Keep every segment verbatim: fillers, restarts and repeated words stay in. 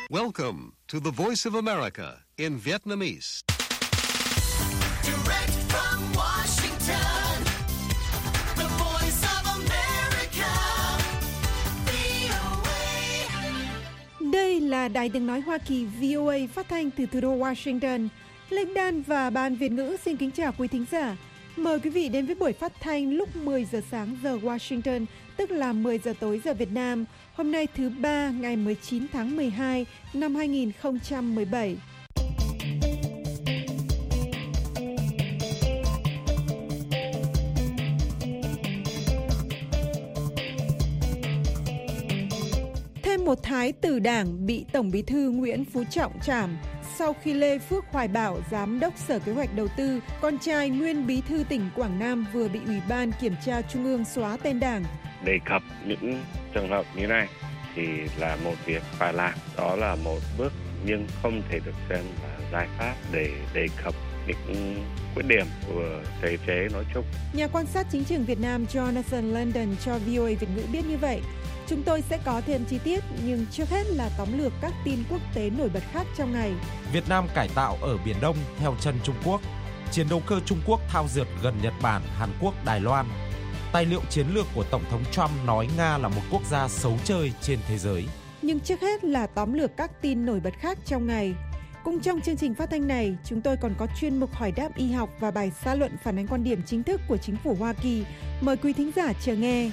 Welcome to the Voice of America in Vietnamese. Direct from Washington, the Voice of America, vê o a. Đây là Đài Tiếng nói Hoa Kỳ vê o a phát thanh từ thủ đô Washington. Lệnh Đan và Ban Việt ngữ xin kính chào quý thính giả. Mời quý vị đến với buổi phát thanh lúc mười giờ sáng giờ Washington, tức là mười giờ tối giờ Việt Nam, hôm nay thứ ba ngày mười chín tháng mười hai năm hai nghìn không trăm mười bảy. Thêm một thái tử Đảng bị Tổng Bí thư Nguyễn Phú Trọng trảm sau khi Lê Phước Hoài Bảo, Giám đốc Sở Kế hoạch Đầu tư, con trai nguyên Bí thư tỉnh Quảng Nam vừa bị Ủy ban Kiểm tra Trung ương xóa tên Đảng. Đề cập những trường hợp như này thì là một việc phải làm, đó là một bước nhưng không thể được xem là giải pháp để đề cập những khuyết điểm của thể chế nói chung. Nhà quan sát chính trường Việt Nam Jonathan London cho vê o a Việt ngữ biết như vậy. Chúng tôi sẽ có thêm chi tiết, nhưng trước hết là tóm lược các tin quốc tế nổi bật khác trong ngày. Việt Nam cải tạo ở Biển Đông theo chân Trung Quốc. Chiến đấu cơ Trung Quốc thao dượt gần Nhật Bản, Hàn Quốc, Đài Loan. Tài liệu chiến lược của Tổng thống Trump nói Nga là một quốc gia xấu chơi trên thế giới. Nhưng trước hết là tóm lược các tin nổi bật khác trong ngày. Cũng trong chương trình phát thanh này, chúng tôi còn có chuyên mục hỏi đáp y học và bài xã luận phản ánh quan điểm chính thức của chính phủ Hoa Kỳ. Mời quý thính giả chờ nghe.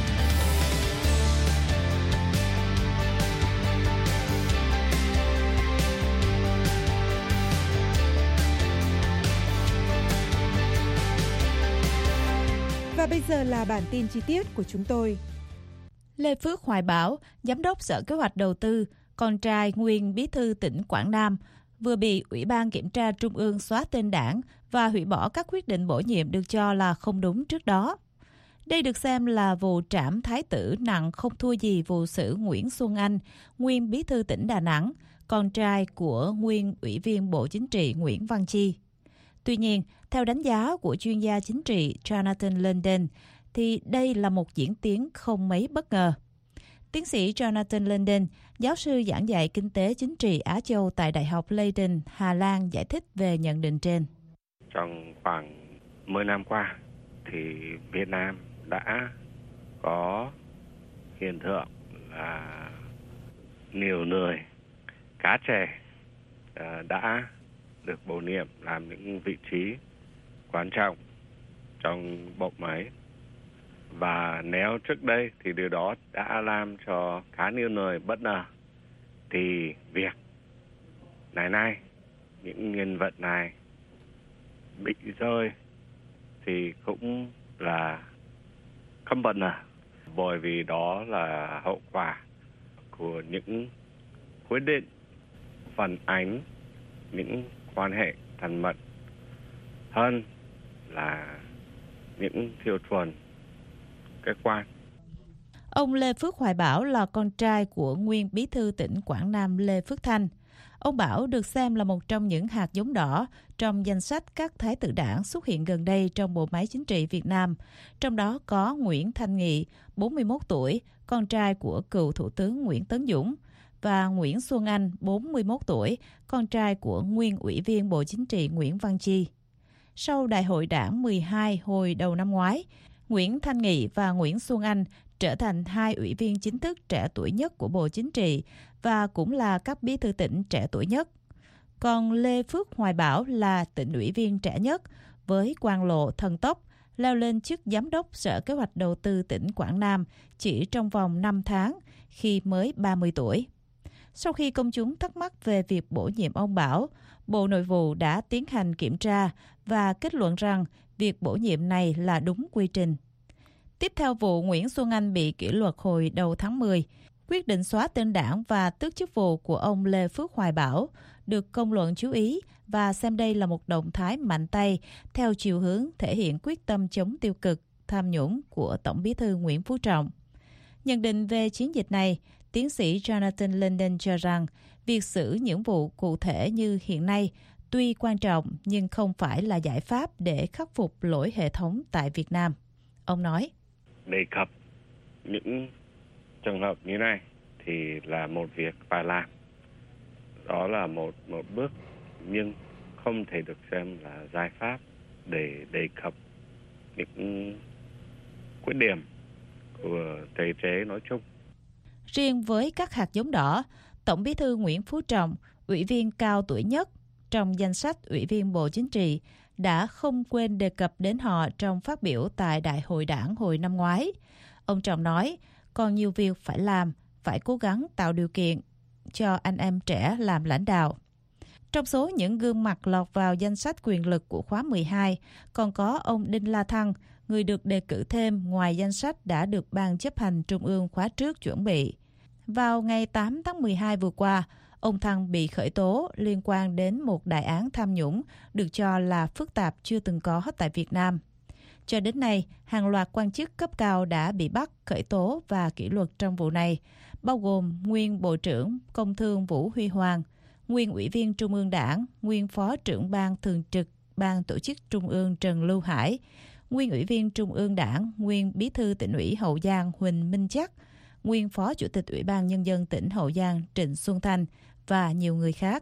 Và bây giờ là bản tin chi tiết của chúng tôi. Lê Phước Hoài Bảo, Giám đốc Sở Kế hoạch Đầu tư, con trai nguyên Bí thư tỉnh Quảng Nam, vừa bị Ủy ban Kiểm tra Trung ương xóa tên Đảng và hủy bỏ các quyết định bổ nhiệm được cho là không đúng trước đó. Đây được xem là vụ trảm thái tử nặng không thua gì vụ xử Nguyễn Xuân Anh, nguyên Bí thư tỉnh Đà Nẵng, con trai của nguyên Ủy viên Bộ Chính trị Nguyễn Văn Chi. Tuy nhiên, theo đánh giá của chuyên gia chính trị Jonathan London, thì đây là một diễn tiến không mấy bất ngờ. Tiến sĩ Jonathan London, giáo sư giảng dạy kinh tế chính trị Á Châu tại Đại học Leiden, Hà Lan giải thích về nhận định trên. Trong khoảng mười năm qua, thì Việt Nam đã có hiện tượng là nhiều người cá trẻ đã được bổ nhiệm làm những vị trí quan trọng trong bộ máy. Và nếu trước đây thì điều đó đã làm cho khá nhiều người bất ngờ, thì việc này này, những nhân vật này bị rơi thì cũng là không bất ngờ, bởi vì đó là hậu quả của những quyết định phản ánh những quan hệ thân mật hơn là những tiêu chuẩn khách quan. Ông Lê Phước Hoài Bảo là con trai của nguyên Bí thư tỉnh Quảng Nam Lê Phước Thanh. Ông Bảo được xem là một trong những hạt giống đỏ trong danh sách các thái tử Đảng xuất hiện gần đây trong bộ máy chính trị Việt Nam. Trong đó có Nguyễn Thanh Nghị, bốn mươi mốt tuổi, con trai của cựu Thủ tướng Nguyễn Tấn Dũng, và Nguyễn Xuân Anh, bốn mươi mốt tuổi, con trai của nguyên Ủy viên Bộ Chính trị Nguyễn Văn Chi. Sau Đại hội Đảng mười hai hồi đầu năm ngoái, Nguyễn Thanh Nghị và Nguyễn Xuân Anh trở thành hai ủy viên chính thức trẻ tuổi nhất của Bộ Chính trị và cũng là cấp bí thư tỉnh trẻ tuổi nhất. Còn Lê Phước Hoài Bảo là tỉnh ủy viên trẻ nhất với quan lộ thần tốc, leo lên chức Giám đốc Sở Kế hoạch Đầu tư tỉnh Quảng Nam chỉ trong vòng năm tháng khi mới ba mươi tuổi. Sau khi công chúng thắc mắc về việc bổ nhiệm ông Bảo, Bộ Nội vụ đã tiến hành kiểm tra và kết luận rằng việc bổ nhiệm này là đúng quy trình. Tiếp theo vụ Nguyễn Xuân Anh bị kỷ luật hồi đầu tháng mười, quyết định xóa tên Đảng và tước chức vụ của ông Lê Phước Hoài Bảo được công luận chú ý và xem đây là một động thái mạnh tay theo chiều hướng thể hiện quyết tâm chống tiêu cực, tham nhũng của Tổng Bí thư Nguyễn Phú Trọng. Nhận định về chiến dịch này, tiến sĩ Jonathan London cho rằng việc xử những vụ cụ thể như hiện nay tuy quan trọng nhưng không phải là giải pháp để khắc phục lỗi hệ thống tại Việt Nam. Ông nói, đề cập những trường hợp như này thì là một việc phải làm, Đó là một một bước nhưng không thể được xem là giải pháp để đề cập những khuyết điểm của thể chế nói chung. Riêng với các hạt giống đỏ, Tổng Bí thư Nguyễn Phú Trọng, ủy viên cao tuổi nhất trong danh sách ủy viên Bộ Chính trị, đã không quên đề cập đến họ trong phát biểu tại Đại hội Đảng hồi năm ngoái. Ông Trọng nói, còn nhiều việc phải làm, phải cố gắng tạo điều kiện cho anh em trẻ làm lãnh đạo. Trong số những gương mặt lọt vào danh sách quyền lực của khóa mười hai, còn có ông Đinh La Thăng, người được đề cử thêm ngoài danh sách đã được Ban chấp hành Trung ương khóa trước chuẩn bị. Vào ngày tám tháng mười hai vừa qua, ông Thăng bị khởi tố liên quan đến một đại án tham nhũng được cho là phức tạp chưa từng có tại Việt Nam. Cho đến nay, hàng loạt quan chức cấp cao đã bị bắt, khởi tố và kỷ luật trong vụ này, bao gồm nguyên Bộ trưởng Công Thương Vũ Huy Hoàng, nguyên Ủy viên Trung ương Đảng, nguyên Phó trưởng Ban Thường trực Ban Tổ chức Trung ương Trần Lưu Hải, nguyên Ủy viên Trung ương Đảng, nguyên Bí thư Tỉnh ủy Hậu Giang Huỳnh Minh Chắc, nguyên Phó Chủ tịch Ủy ban Nhân dân tỉnh Hậu Giang Trịnh Xuân Thanh và nhiều người khác.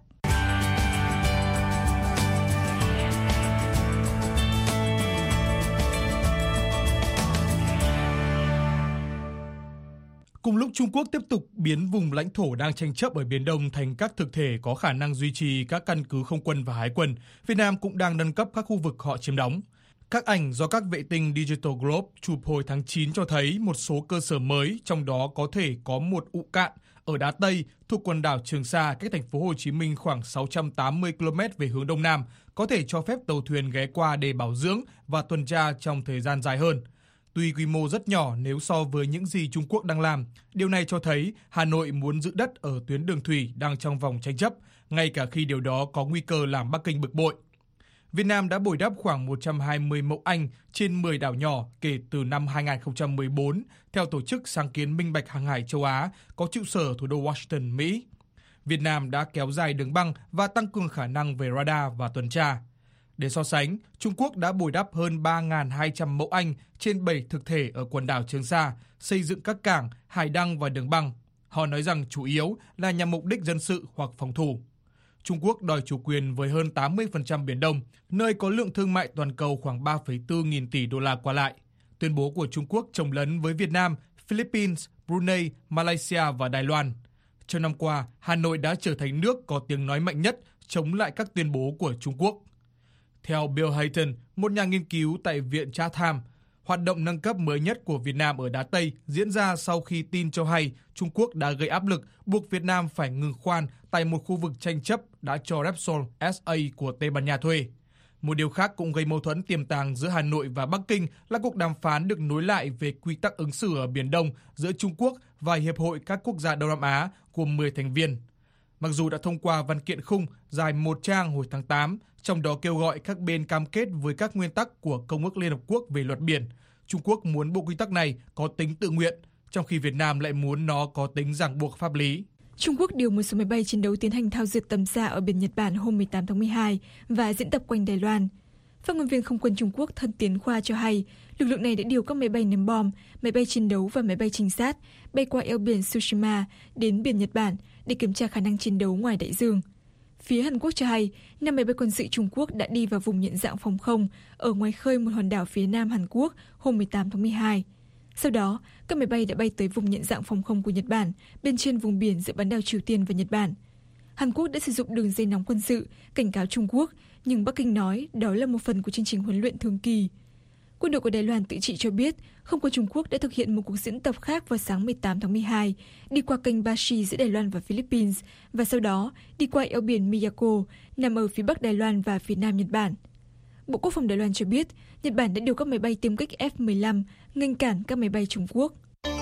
Cùng lúc Trung Quốc tiếp tục biến vùng lãnh thổ đang tranh chấp ở Biển Đông thành các thực thể có khả năng duy trì các căn cứ không quân và hải quân, Việt Nam cũng đang nâng cấp các khu vực họ chiếm đóng. Các ảnh do các vệ tinh Digital Globe chụp hồi tháng chín cho thấy một số cơ sở mới, trong đó có thể có một ụ cạn ở Đá Tây thuộc quần đảo Trường Sa cách thành phố Hồ Chí Minh khoảng sáu trăm tám mươi ki lô mét về hướng đông nam, có thể cho phép tàu thuyền ghé qua để bảo dưỡng và tuần tra trong thời gian dài hơn. Tuy quy mô rất nhỏ nếu so với những gì Trung Quốc đang làm, điều này cho thấy Hà Nội muốn giữ đất ở tuyến đường thủy đang trong vòng tranh chấp, ngay cả khi điều đó có nguy cơ làm Bắc Kinh bực bội. Việt Nam đã bồi đắp khoảng một trăm hai mươi mẫu Anh trên mười đảo nhỏ kể từ năm hai không một bốn, theo Tổ chức Sáng kiến Minh bạch Hàng hải châu Á, có trụ sở thủ đô Washington, Mỹ. Việt Nam đã kéo dài đường băng và tăng cường khả năng về radar và tuần tra. Để so sánh, Trung Quốc đã bồi đắp hơn ba nghìn hai trăm mẫu Anh trên bảy thực thể ở quần đảo Trường Sa, xây dựng các cảng, hải đăng và đường băng. Họ nói rằng chủ yếu là nhằm mục đích dân sự hoặc phòng thủ. Trung Quốc đòi chủ quyền với hơn tám mươi phần trăm Biển Đông, nơi có lượng thương mại toàn cầu khoảng ba phẩy bốn nghìn tỷ đô la qua lại. Tuyên bố của Trung Quốc chồng lấn với Việt Nam, Philippines, Brunei, Malaysia và Đài Loan. Trong năm qua, Hà Nội đã trở thành nước có tiếng nói mạnh nhất chống lại các tuyên bố của Trung Quốc. Theo Bill Hayton, một nhà nghiên cứu tại Viện Chatham, hoạt động nâng cấp mới nhất của Việt Nam ở Đá Tây diễn ra sau khi tin cho hay Trung Quốc đã gây áp lực buộc Việt Nam phải ngừng khoan tại một khu vực tranh chấp đã cho Repsol ét a của Tây Ban Nha thuê. Một điều khác cũng gây mâu thuẫn tiềm tàng giữa Hà Nội và Bắc Kinh là cuộc đàm phán được nối lại về quy tắc ứng xử ở Biển Đông giữa Trung Quốc và Hiệp hội các quốc gia Đông Nam Á gồm mười thành viên. Mặc dù đã thông qua văn kiện khung dài một trang hồi tháng tám, trong đó kêu gọi các bên cam kết với các nguyên tắc của Công ước Liên Hợp Quốc về luật biển, Trung Quốc muốn bộ quy tắc này có tính tự nguyện, trong khi Việt Nam lại muốn nó có tính ràng buộc pháp lý. Trung Quốc điều một số máy bay chiến đấu tiến hành thao dượt tầm xa ở biển Nhật Bản hôm mười tám tháng mười hai và diễn tập quanh Đài Loan. Phát ngôn viên không quân Trung Quốc Thân Tiến Khoa cho hay, lực lượng này đã điều các máy bay ném bom, máy bay chiến đấu và máy bay trinh sát bay qua eo biển Tsushima đến biển Nhật Bản để kiểm tra khả năng chiến đấu ngoài đại dương. Phía Hàn Quốc cho hay, năm máy bay quân sự Trung Quốc đã đi vào vùng nhận dạng phòng không ở ngoài khơi một hòn đảo phía nam Hàn Quốc hôm mười tám tháng mười hai. Sau đó, các máy bay đã bay tới vùng nhận dạng phòng không của Nhật Bản bên trên vùng biển giữa bán đảo Triều Tiên và Nhật Bản. Hàn Quốc đã sử dụng đường dây nóng quân sự cảnh cáo Trung Quốc, nhưng Bắc Kinh nói đó là một phần của chương trình huấn luyện thường kỳ. Quân đội của Đài Loan tự trị cho biết không quân Trung Quốc đã thực hiện một cuộc diễn tập khác vào sáng mười tám tháng mười hai, đi qua kênh Bashi giữa Đài Loan và Philippines, và sau đó đi qua eo biển Miyako, nằm ở phía bắc Đài Loan và phía nam Nhật Bản. Bộ Quốc phòng Đài Loan cho biết, Nhật Bản đã điều các máy bay tiêm kích F mười lăm nghênh cản các máy bay Trung Quốc.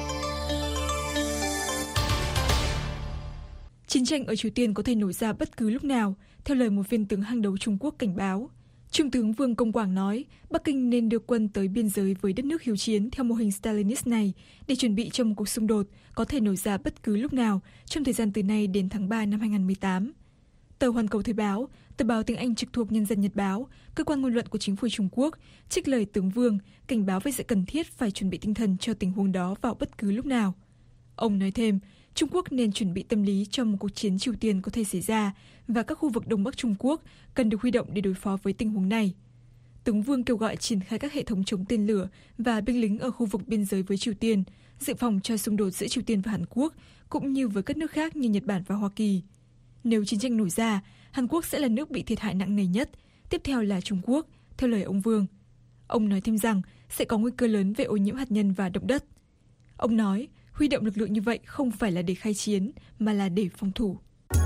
Chiến tranh ở Triều Tiên có thể nổ ra bất cứ lúc nào, theo lời một viên tướng hàng đầu Trung Quốc cảnh báo. Trung tướng Vương Công Quảng nói, Bắc Kinh nên đưa quân tới biên giới với đất nước hiếu chiến theo mô hình Stalinist này để chuẩn bị cho một cuộc xung đột có thể nổ ra bất cứ lúc nào trong thời gian từ nay đến tháng ba năm hai không một tám. Tờ Hoàn Cầu Thời báo, tờ báo tiếng Anh trực thuộc Nhân dân Nhật báo, cơ quan ngôn luận của chính phủ Trung Quốc, trích lời tướng Vương cảnh báo về sự cần thiết phải chuẩn bị tinh thần cho tình huống đó vào bất cứ lúc nào. Ông nói thêm, Trung Quốc nên chuẩn bị tâm lý cho một cuộc chiến Triều Tiên có thể xảy ra và các khu vực Đông Bắc Trung Quốc cần được huy động để đối phó với tình huống này. Tướng Vương kêu gọi triển khai các hệ thống chống tên lửa và binh lính ở khu vực biên giới với Triều Tiên, dự phòng cho xung đột giữa Triều Tiên và Hàn Quốc, cũng như với các nước khác như Nhật Bản và Hoa Kỳ. Nếu chiến tranh nổ ra, Hàn Quốc sẽ là nước bị thiệt hại nặng nề nhất, tiếp theo là Trung Quốc, theo lời ông Vương. Ông nói thêm rằng sẽ có nguy cơ lớn về ô nhiễm hạt nhân và động đất. Ông nói, huy động lực lượng như vậy không phải là để khai chiến, mà là để phòng thủ.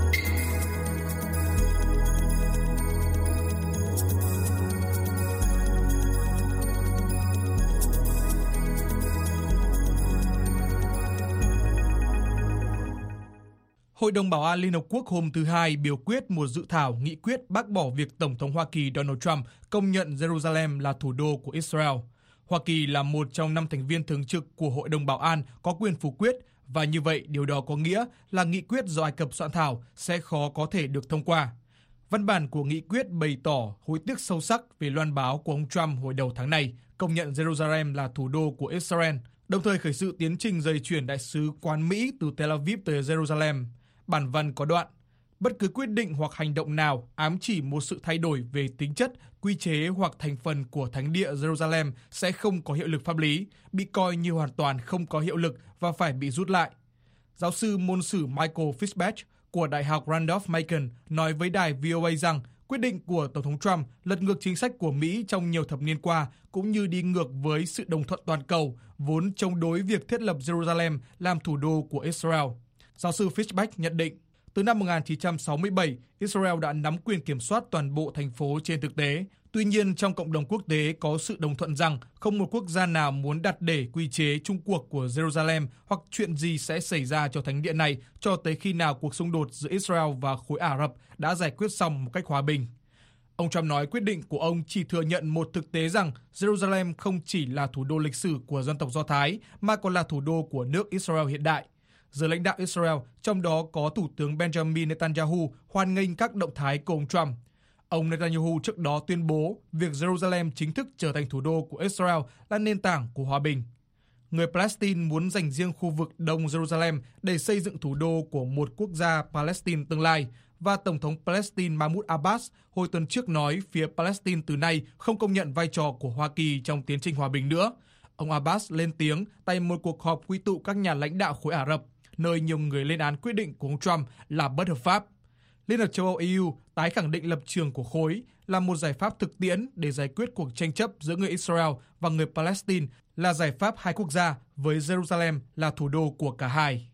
Hội đồng Bảo an Liên Hợp Quốc hôm thứ Hai biểu quyết một dự thảo nghị quyết bác bỏ việc Tổng thống Hoa Kỳ Donald Trump công nhận Jerusalem là thủ đô của Israel. Hoa Kỳ là một trong năm thành viên thường trực của Hội đồng Bảo an có quyền phủ quyết, và như vậy điều đó có nghĩa là nghị quyết do Ai Cập soạn thảo sẽ khó có thể được thông qua. Văn bản của nghị quyết bày tỏ hối tiếc sâu sắc về loan báo của ông Trump hồi đầu tháng này công nhận Jerusalem là thủ đô của Israel, đồng thời khởi sự tiến trình dời chuyển đại sứ quán Mỹ từ Tel Aviv tới Jerusalem. Bản văn có đoạn, bất cứ quyết định hoặc hành động nào ám chỉ một sự thay đổi về tính chất, quy chế hoặc thành phần của thánh địa Jerusalem sẽ không có hiệu lực pháp lý, bị coi như hoàn toàn không có hiệu lực và phải bị rút lại. Giáo sư môn sử Michael Fitzbach của Đại học Randolph-Macon nói với đài vê o a rằng quyết định của Tổng thống Trump lật ngược chính sách của Mỹ trong nhiều thập niên qua, cũng như đi ngược với sự đồng thuận toàn cầu, vốn chống đối việc thiết lập Jerusalem làm thủ đô của Israel. Giáo sư Fitzbach nhận định, từ năm một nghìn chín trăm sáu mươi bảy, Israel đã nắm quyền kiểm soát toàn bộ thành phố trên thực tế. Tuy nhiên, trong cộng đồng quốc tế có sự đồng thuận rằng không một quốc gia nào muốn đặt để quy chế chung cuộc của Jerusalem hoặc chuyện gì sẽ xảy ra cho thánh địa này cho tới khi nào cuộc xung đột giữa Israel và khối Ả Rập đã giải quyết xong một cách hòa bình. Ông Trump nói quyết định của ông chỉ thừa nhận một thực tế rằng Jerusalem không chỉ là thủ đô lịch sử của dân tộc Do Thái mà còn là thủ đô của nước Israel hiện đại. Giới lãnh đạo Israel, trong đó có Thủ tướng Benjamin Netanyahu, hoan nghênh các động thái của ông Trump. Ông Netanyahu trước đó tuyên bố việc Jerusalem chính thức trở thành thủ đô của Israel là nền tảng của hòa bình. Người Palestine muốn dành riêng khu vực Đông Jerusalem để xây dựng thủ đô của một quốc gia Palestine tương lai, và Tổng thống Palestine Mahmoud Abbas hồi tuần trước nói phía Palestine từ nay không công nhận vai trò của Hoa Kỳ trong tiến trình hòa bình nữa. Ông Abbas lên tiếng tại một cuộc họp quy tụ các nhà lãnh đạo khối Ả Rập, nơi nhiều người lên án quyết định của ông Trump là bất hợp pháp. Liên hợp châu Âu E U tái khẳng định lập trường của khối là một giải pháp thực tiễn để giải quyết cuộc tranh chấp giữa người Israel và người Palestine, là giải pháp hai quốc gia với Jerusalem là thủ đô của cả hai.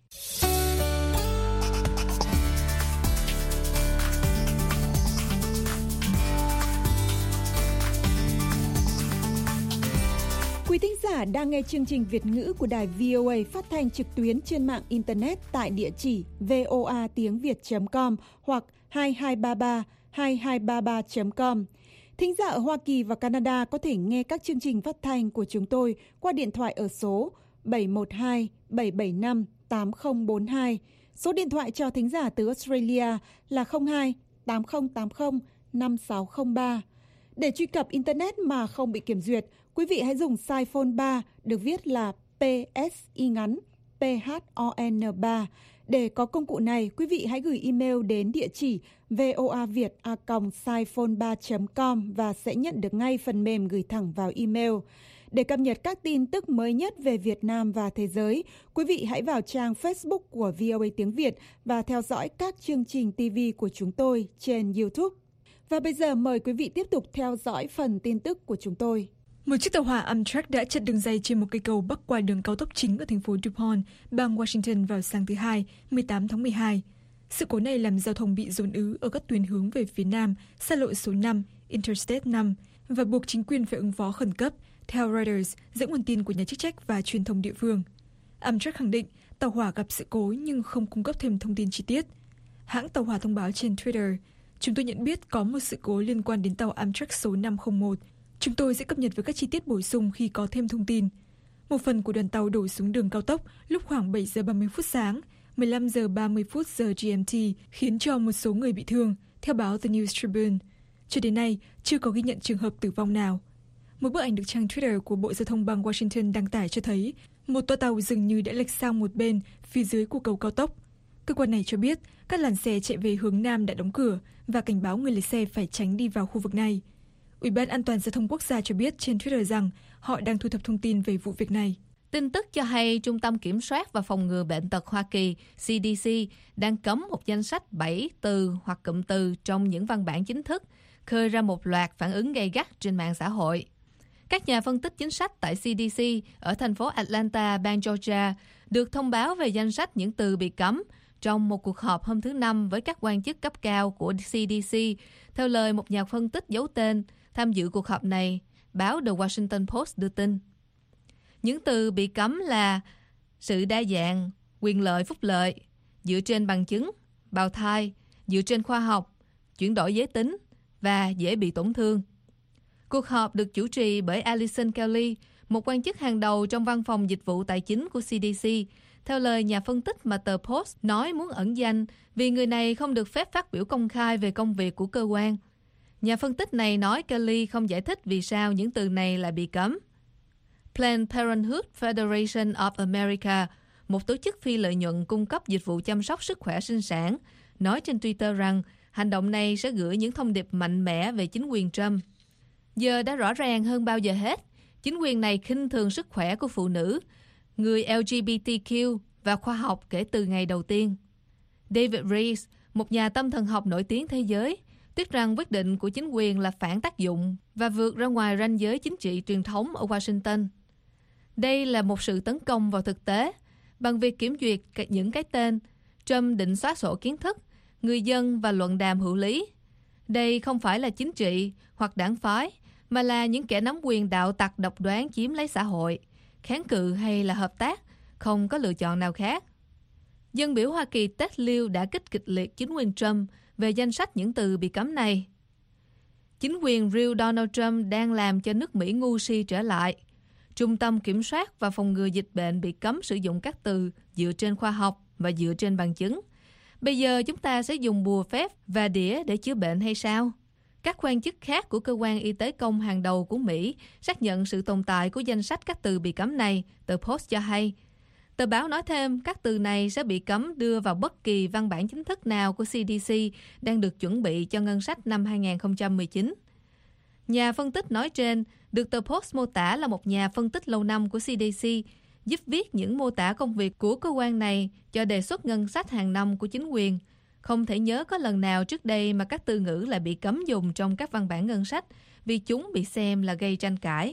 Quý thính giả đang nghe chương trình Việt ngữ của đài vê o a phát thanh trực tuyến trên mạng Internet tại địa chỉ voa tiếng việt chấm com hoặc hai hai ba ba hai hai ba ba chấm com. Thính giả ở Hoa Kỳ và Canada có thể nghe các chương trình phát thanh của chúng tôi qua điện thoại ở số bảy một hai bảy bảy năm tám không bốn hai. Số điện thoại cho thính giả từ Australia là không hai tám không tám không năm sáu không ba. Để truy cập Internet mà không bị kiểm duyệt, quý vị hãy dùng size phone ba được viết là pê ét y ngắn pê hát o en ba. Để có công cụ này, quý vị hãy gửi email đến địa chỉ voaviet a còng siphone ba chấm com và sẽ nhận được ngay phần mềm gửi thẳng vào email. Để cập nhật các tin tức mới nhất về Việt Nam và thế giới, quý vị hãy vào trang Facebook của vê o a tiếng Việt và theo dõi các chương trình ti vi của chúng tôi trên YouTube. Và bây giờ mời quý vị tiếp tục theo dõi phần tin tức của chúng tôi. Một chiếc tàu hỏa Amtrak đã chặn đường ray trên một cây cầu bắc qua đường cao tốc chính ở thành phố DuPont, bang Washington vào sáng thứ Hai, mười tám tháng mười hai. Sự cố này làm giao thông bị dồn ứ ở các tuyến hướng về phía nam, xa lộ số năm, Interstate năm, và buộc chính quyền phải ứng phó khẩn cấp, theo Reuters, dẫn nguồn tin của nhà chức trách và truyền thông địa phương. Amtrak khẳng định tàu hỏa gặp sự cố nhưng không cung cấp thêm thông tin chi tiết. Hãng tàu hỏa thông báo trên Twitter, chúng tôi nhận biết có một sự cố liên quan đến tàu Amtrak số năm không một. Chúng tôi sẽ cập nhật với các chi tiết bổ sung khi có thêm thông tin. Một phần của đoàn tàu đổ xuống đường cao tốc lúc khoảng bảy giờ ba mươi phút sáng, mười lăm giờ ba mươi phút giờ giê em tê, khiến cho một số người bị thương, theo báo The News Tribune. Cho đến nay, chưa có ghi nhận trường hợp tử vong nào. Một bức ảnh được trang Twitter của Bộ Giao thông bang Washington đăng tải cho thấy Một toa tàu dường như đã lệch sang một bên phía dưới của cầu cao tốc. Cơ quan này cho biết các làn xe chạy về hướng nam đã đóng cửa và cảnh báo người lái xe phải tránh đi vào khu vực này. Ủy ban An toàn Giao thông Quốc gia cho biết trên Twitter rằng họ đang thu thập thông tin về vụ việc này. Tin tức cho hay Trung tâm Kiểm soát và Phòng ngừa Bệnh tật Hoa Kỳ C D C đang cấm một danh sách bảy từ hoặc cụm từ trong những văn bản chính thức, khơi ra một loạt phản ứng gay gắt trên mạng xã hội. Các nhà phân tích chính sách tại C D C ở thành phố Atlanta, bang Georgia được thông báo về danh sách những từ bị cấm trong một cuộc họp hôm thứ Năm với các quan chức cấp cao của C D C, theo lời một nhà phân tích giấu tên tham dự cuộc họp này, báo The Washington Post đưa tin. Những từ bị cấm là sự đa dạng, quyền lợi phúc lợi, dựa trên bằng chứng, bào thai, dựa trên khoa học, chuyển đổi giới tính và dễ bị tổn thương. Cuộc họp được chủ trì bởi Allison Kelly, một quan chức hàng đầu trong văn phòng dịch vụ tài chính của C D C, theo lời nhà phân tích mà tờ Post nói muốn ẩn danh vì người này không được phép phát biểu công khai về công việc của cơ quan. Nhà phân tích này nói Kelly không giải thích vì sao những từ này lại bị cấm. Planned Parenthood Federation of America, một tổ chức phi lợi nhuận cung cấp dịch vụ chăm sóc sức khỏe sinh sản, nói trên Twitter rằng hành động này sẽ gửi những thông điệp mạnh mẽ về chính quyền Trump. Giờ đã rõ ràng hơn bao giờ hết, chính quyền này khinh thường sức khỏe của phụ nữ, người L G B T Q và khoa học kể từ ngày đầu tiên. David Rees, một nhà tâm thần học nổi tiếng thế giới, tiếc rằng quyết định của chính quyền là phản tác dụng và vượt ra ngoài ranh giới chính trị truyền thống ở Washington. Đây là một sự tấn công vào thực tế. Bằng việc kiểm duyệt những cái tên, Trump định xóa sổ kiến thức, người dân và luận đàm hữu lý. Đây không phải là chính trị hoặc đảng phái, mà là những kẻ nắm quyền đạo tặc độc đoán chiếm lấy xã hội, kháng cự hay là hợp tác, không có lựa chọn nào khác. Dân biểu Hoa Kỳ Ted Lieu đã kích kịch liệt chính quyền Trump về danh sách những từ bị cấm này. Chính quyền Real Donald Trump đang làm cho nước Mỹ ngu si trở lại. Trung tâm Kiểm soát và Phòng ngừa Dịch bệnh bị cấm sử dụng các từ dựa trên khoa học và dựa trên bằng chứng. Bây giờ chúng ta sẽ dùng bùa phép và đĩa để chữa bệnh hay sao? Các quan chức khác của cơ quan y tế công hàng đầu của Mỹ xác nhận sự tồn tại của danh sách các từ bị cấm này, tờ Post cho hay. Tờ báo nói thêm các từ này sẽ bị cấm đưa vào bất kỳ văn bản chính thức nào của C D C đang được chuẩn bị cho ngân sách năm hai không một chín. Nhà phân tích nói trên được tờ Post mô tả là một nhà phân tích lâu năm của C D C, giúp viết những mô tả công việc của cơ quan này cho đề xuất ngân sách hàng năm của chính quyền. Không thể nhớ có lần nào trước đây mà các từ ngữ lại bị cấm dùng trong các văn bản ngân sách vì chúng bị xem là gây tranh cãi.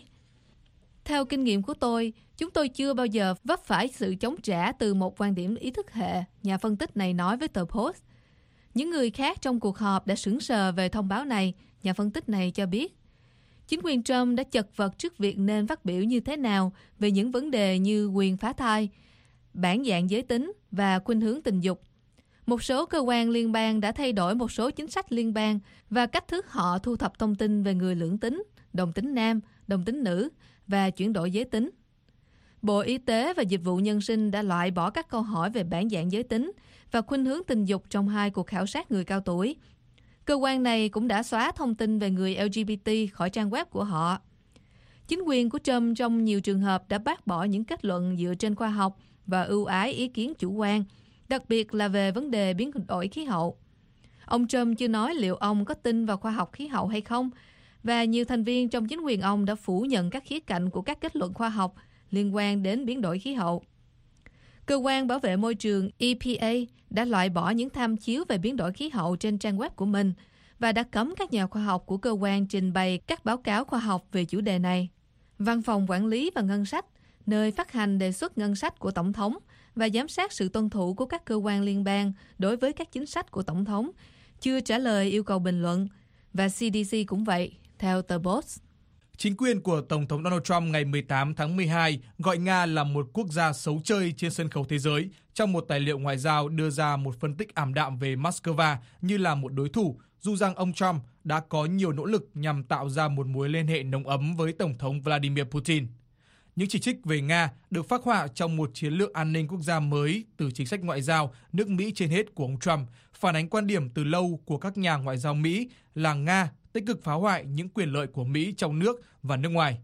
Theo kinh nghiệm của tôi, chúng tôi chưa bao giờ vấp phải sự chống trả từ một quan điểm ý thức hệ, nhà phân tích này nói với tờ Post. Những người khác trong cuộc họp đã sững sờ về thông báo này, nhà phân tích này cho biết. Chính quyền Trump đã chật vật trước việc nên phát biểu như thế nào về những vấn đề như quyền phá thai, bản dạng giới tính và khuynh hướng tình dục. Một số cơ quan liên bang đã thay đổi một số chính sách liên bang và cách thức họ thu thập thông tin về người lưỡng tính, đồng tính nam, đồng tính nữ và chuyển đổi giới tính. Bộ Y tế và Dịch vụ Nhân sinh đã loại bỏ các câu hỏi về bản dạng giới tính và khuynh hướng tình dục trong hai cuộc khảo sát người cao tuổi. Cơ quan này cũng đã xóa thông tin về người L G B T khỏi trang web của họ. Chính quyền của Trump trong nhiều trường hợp đã bác bỏ những kết luận dựa trên khoa học và ưu ái ý kiến chủ quan, đặc biệt là về vấn đề biến đổi khí hậu. Ông Trump chưa nói liệu ông có tin vào khoa học khí hậu hay không, và nhiều thành viên trong chính quyền ông đã phủ nhận các khía cạnh của các kết luận khoa học liên quan đến biến đổi khí hậu. Cơ quan bảo vệ môi trường E P A đã loại bỏ những tham chiếu về biến đổi khí hậu trên trang web của mình và đã cấm các nhà khoa học của cơ quan trình bày các báo cáo khoa học về chủ đề này. Văn phòng Quản lý và Ngân sách, nơi phát hành đề xuất ngân sách của Tổng thống và giám sát sự tuân thủ của các cơ quan liên bang đối với các chính sách của Tổng thống, chưa trả lời yêu cầu bình luận, và C D C cũng vậy, theo tờ Post. Chính quyền của Tổng thống Donald Trump ngày mười tám tháng mười hai gọi Nga là một quốc gia xấu chơi trên sân khấu thế giới trong một tài liệu ngoại giao đưa ra một phân tích ảm đạm về Moscow như là một đối thủ, dù rằng ông Trump đã có nhiều nỗ lực nhằm tạo ra một mối liên hệ nồng ấm với Tổng thống Vladimir Putin. Những chỉ trích về Nga được phác họa trong một chiến lược an ninh quốc gia mới từ chính sách ngoại giao nước Mỹ trên hết của ông Trump, phản ánh quan điểm từ lâu của các nhà ngoại giao Mỹ là Nga tích cực phá hoại những quyền lợi của Mỹ trong nước và nước ngoài.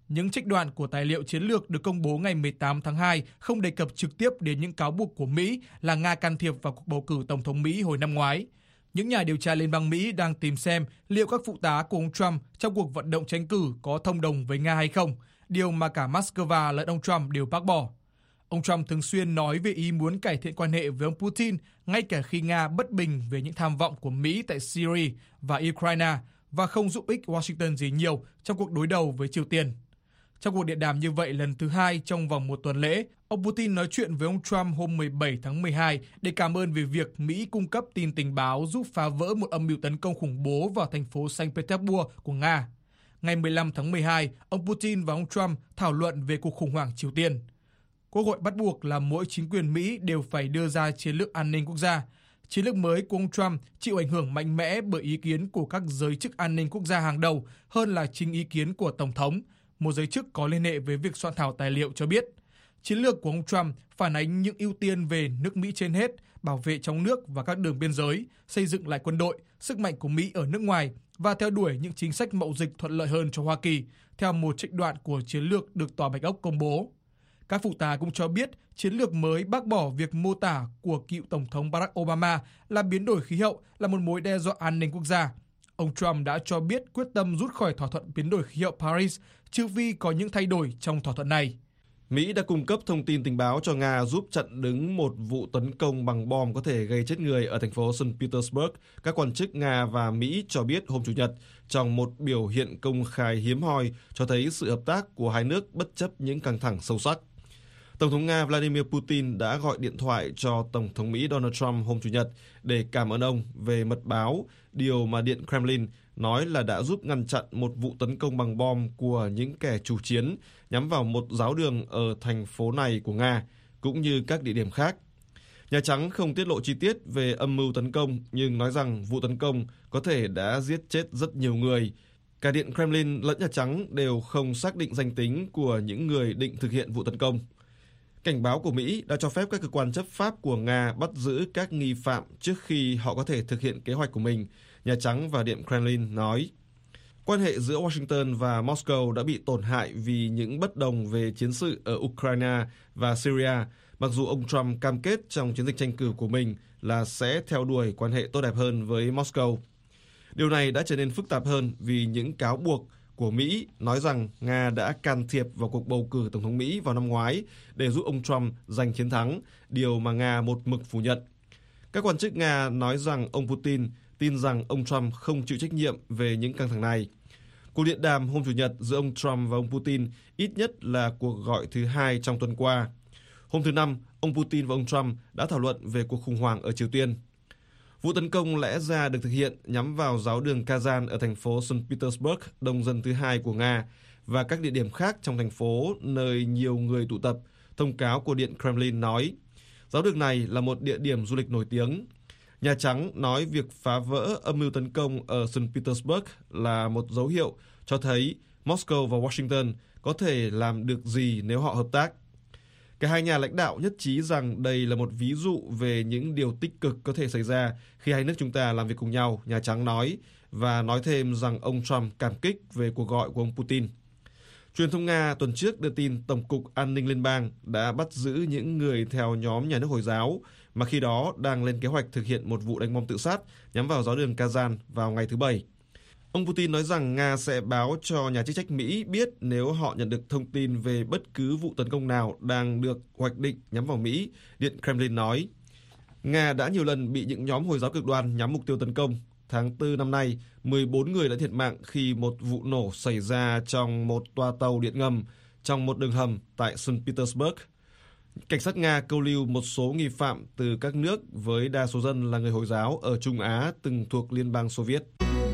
Những trích đoạn của tài liệu chiến lược được công bố ngày mười tám tháng hai không đề cập trực tiếp đến những cáo buộc của Mỹ là Nga can thiệp vào cuộc bầu cử tổng thống Mỹ hồi năm ngoái. Những nhà điều tra liên bang Mỹ đang tìm xem liệu các phụ tá của ông Trump trong cuộc vận động tranh cử có thông đồng với Nga hay không, điều mà cả Moscow lẫn ông Trump đều bác bỏ. Ông Trump thường xuyên nói về ý muốn cải thiện quan hệ với ông Putin, ngay cả khi Nga bất bình về những tham vọng của Mỹ tại Syria và Ukraine và không giúp ích Washington gì nhiều trong cuộc đối đầu với Triều Tiên. Trong cuộc điện đàm như vậy lần thứ hai trong vòng một tuần lễ, ông Putin nói chuyện với ông Trump hôm mười bảy tháng mười hai để cảm ơn về việc Mỹ cung cấp tin tình báo giúp phá vỡ một âm mưu tấn công khủng bố vào thành phố Saint Petersburg của Nga. Ngày mười lăm tháng mười hai, ông Putin và ông Trump thảo luận về cuộc khủng hoảng Triều Tiên. Quốc hội bắt buộc là mỗi chính quyền Mỹ đều phải đưa ra chiến lược an ninh quốc gia. Chiến lược mới của ông Trump chịu ảnh hưởng mạnh mẽ bởi ý kiến của các giới chức an ninh quốc gia hàng đầu hơn là chính ý kiến của Tổng thống, một giới chức có liên hệ với việc soạn thảo tài liệu cho biết. Chiến lược của ông Trump phản ánh những ưu tiên về nước Mỹ trên hết, bảo vệ trong nước và các đường biên giới, xây dựng lại quân đội, sức mạnh của Mỹ ở nước ngoài và theo đuổi những chính sách mậu dịch thuận lợi hơn cho Hoa Kỳ, theo một trích đoạn của chiến lược được Tòa Bạch Ốc công bố. Các phụ tá cũng cho biết chiến lược mới bác bỏ việc mô tả của cựu Tổng thống Barack Obama là biến đổi khí hậu là một mối đe dọa an ninh quốc gia. Ông Trump đã cho biết quyết tâm rút khỏi thỏa thuận biến đổi khí hậu Paris, trừ phi có những thay đổi trong thỏa thuận này. Mỹ đã cung cấp thông tin tình báo cho Nga giúp chặn đứng một vụ tấn công bằng bom có thể gây chết người ở thành phố Saint Petersburg, các quan chức Nga và Mỹ cho biết hôm Chủ nhật, trong một biểu hiện công khai hiếm hoi cho thấy sự hợp tác của hai nước bất chấp những căng thẳng sâu sắc. Tổng thống Nga Vladimir Putin đã gọi điện thoại cho Tổng thống Mỹ Donald Trump hôm Chủ nhật để cảm ơn ông về mật báo, điều mà Điện Kremlin nói là đã giúp ngăn chặn một vụ tấn công bằng bom của những kẻ chủ chiến nhắm vào một giáo đường ở thành phố này của Nga, cũng như các địa điểm khác. Nhà Trắng không tiết lộ chi tiết về âm mưu tấn công, nhưng nói rằng vụ tấn công có thể đã giết chết rất nhiều người. Cả Điện Kremlin lẫn Nhà Trắng đều không xác định danh tính của những người định thực hiện vụ tấn công. Cảnh báo của Mỹ đã cho phép các cơ quan chấp pháp của Nga bắt giữ các nghi phạm trước khi họ có thể thực hiện kế hoạch của mình, Nhà Trắng và Điện Kremlin nói. Quan hệ giữa Washington và Moscow đã bị tổn hại vì những bất đồng về chiến sự ở Ukraine và Syria, mặc dù ông Trump cam kết trong chiến dịch tranh cử của mình là sẽ theo đuổi quan hệ tốt đẹp hơn với Moscow. Điều này đã trở nên phức tạp hơn vì những cáo buộc của Mỹ nói rằng Nga đã can thiệp vào cuộc bầu cử Tổng thống Mỹ vào năm ngoái để giúp ông Trump giành chiến thắng, điều mà Nga một mực phủ nhận. Các quan chức Nga nói rằng ông Putin tin rằng ông Trump không chịu trách nhiệm về những căng thẳng này. Cuộc điện đàm hôm Chủ nhật giữa ông Trump và ông Putin ít nhất là cuộc gọi thứ hai trong tuần qua. Hôm thứ Năm, ông Putin và ông Trump đã thảo luận về cuộc khủng hoảng ở Triều Tiên. Vụ tấn công lẽ ra được thực hiện nhắm vào giáo đường Kazan ở thành phố Saint Petersburg, đông dân thứ hai của Nga, và các địa điểm khác trong thành phố nơi nhiều người tụ tập, thông cáo của Điện Kremlin nói. Giáo đường này là một địa điểm du lịch nổi tiếng. Nhà Trắng nói việc phá vỡ âm mưu tấn công ở Saint Petersburg là một dấu hiệu cho thấy Moscow và Washington có thể làm được gì nếu họ hợp tác. Cả hai nhà lãnh đạo nhất trí rằng đây là một ví dụ về những điều tích cực có thể xảy ra khi hai nước chúng ta làm việc cùng nhau, Nhà Trắng nói, và nói thêm rằng ông Trump cảm kích về cuộc gọi của ông Putin. Truyền thông Nga tuần trước đưa tin Tổng cục An ninh Liên bang đã bắt giữ những người theo nhóm nhà nước Hồi giáo mà khi đó đang lên kế hoạch thực hiện một vụ đánh bom tự sát nhắm vào giáo đường Kazan vào ngày thứ Bảy. Ông Putin nói rằng Nga sẽ báo cho nhà chức trách Mỹ biết nếu họ nhận được thông tin về bất cứ vụ tấn công nào đang được hoạch định nhắm vào Mỹ, Điện Kremlin nói. Nga đã nhiều lần bị những nhóm Hồi giáo cực đoan nhắm mục tiêu tấn công. Tháng tư năm nay, mười bốn người đã thiệt mạng khi một vụ nổ xảy ra trong một toa tàu điện ngầm trong một đường hầm tại Saint Petersburg. Cảnh sát Nga câu lưu một số nghi phạm từ các nước với đa số dân là người Hồi giáo ở Trung Á từng thuộc Liên bang Xô Viết.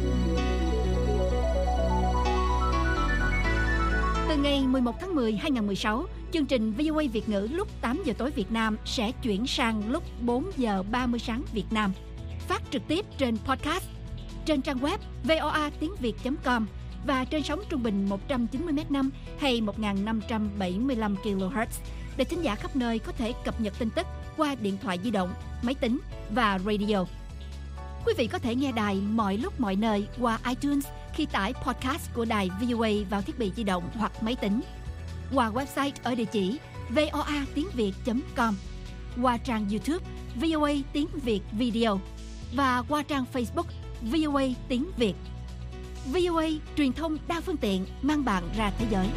Từ ngày mười một tháng mười hai nghìn mười sáu, chương trình vê o a Việt ngữ lúc tám giờ tối Việt Nam sẽ chuyển sang lúc bốn giờ ba mươi sáng Việt Nam. Phát trực tiếp trên podcast, trên trang web voa tiếng việt chấm com và trên sóng trung bình một trăm chín mươi mét năm hay một nghìn năm trăm bảy mươi lăm ki lô héc để thính giả khắp nơi có thể cập nhật tin tức qua điện thoại di động, máy tính và radio. Quý vị có thể nghe đài mọi lúc mọi nơi qua iTunes khi khi tải podcast của đài vê o a vào thiết bị di động hoặc máy tính. Qua website ở địa chỉ vê o a tiếng việt chấm com, qua trang YouTube vê o a tiếng Việt Video và qua trang Facebook vê o a tiếng Việt. vê o a truyền thông đa phương tiện mang bạn ra thế giới.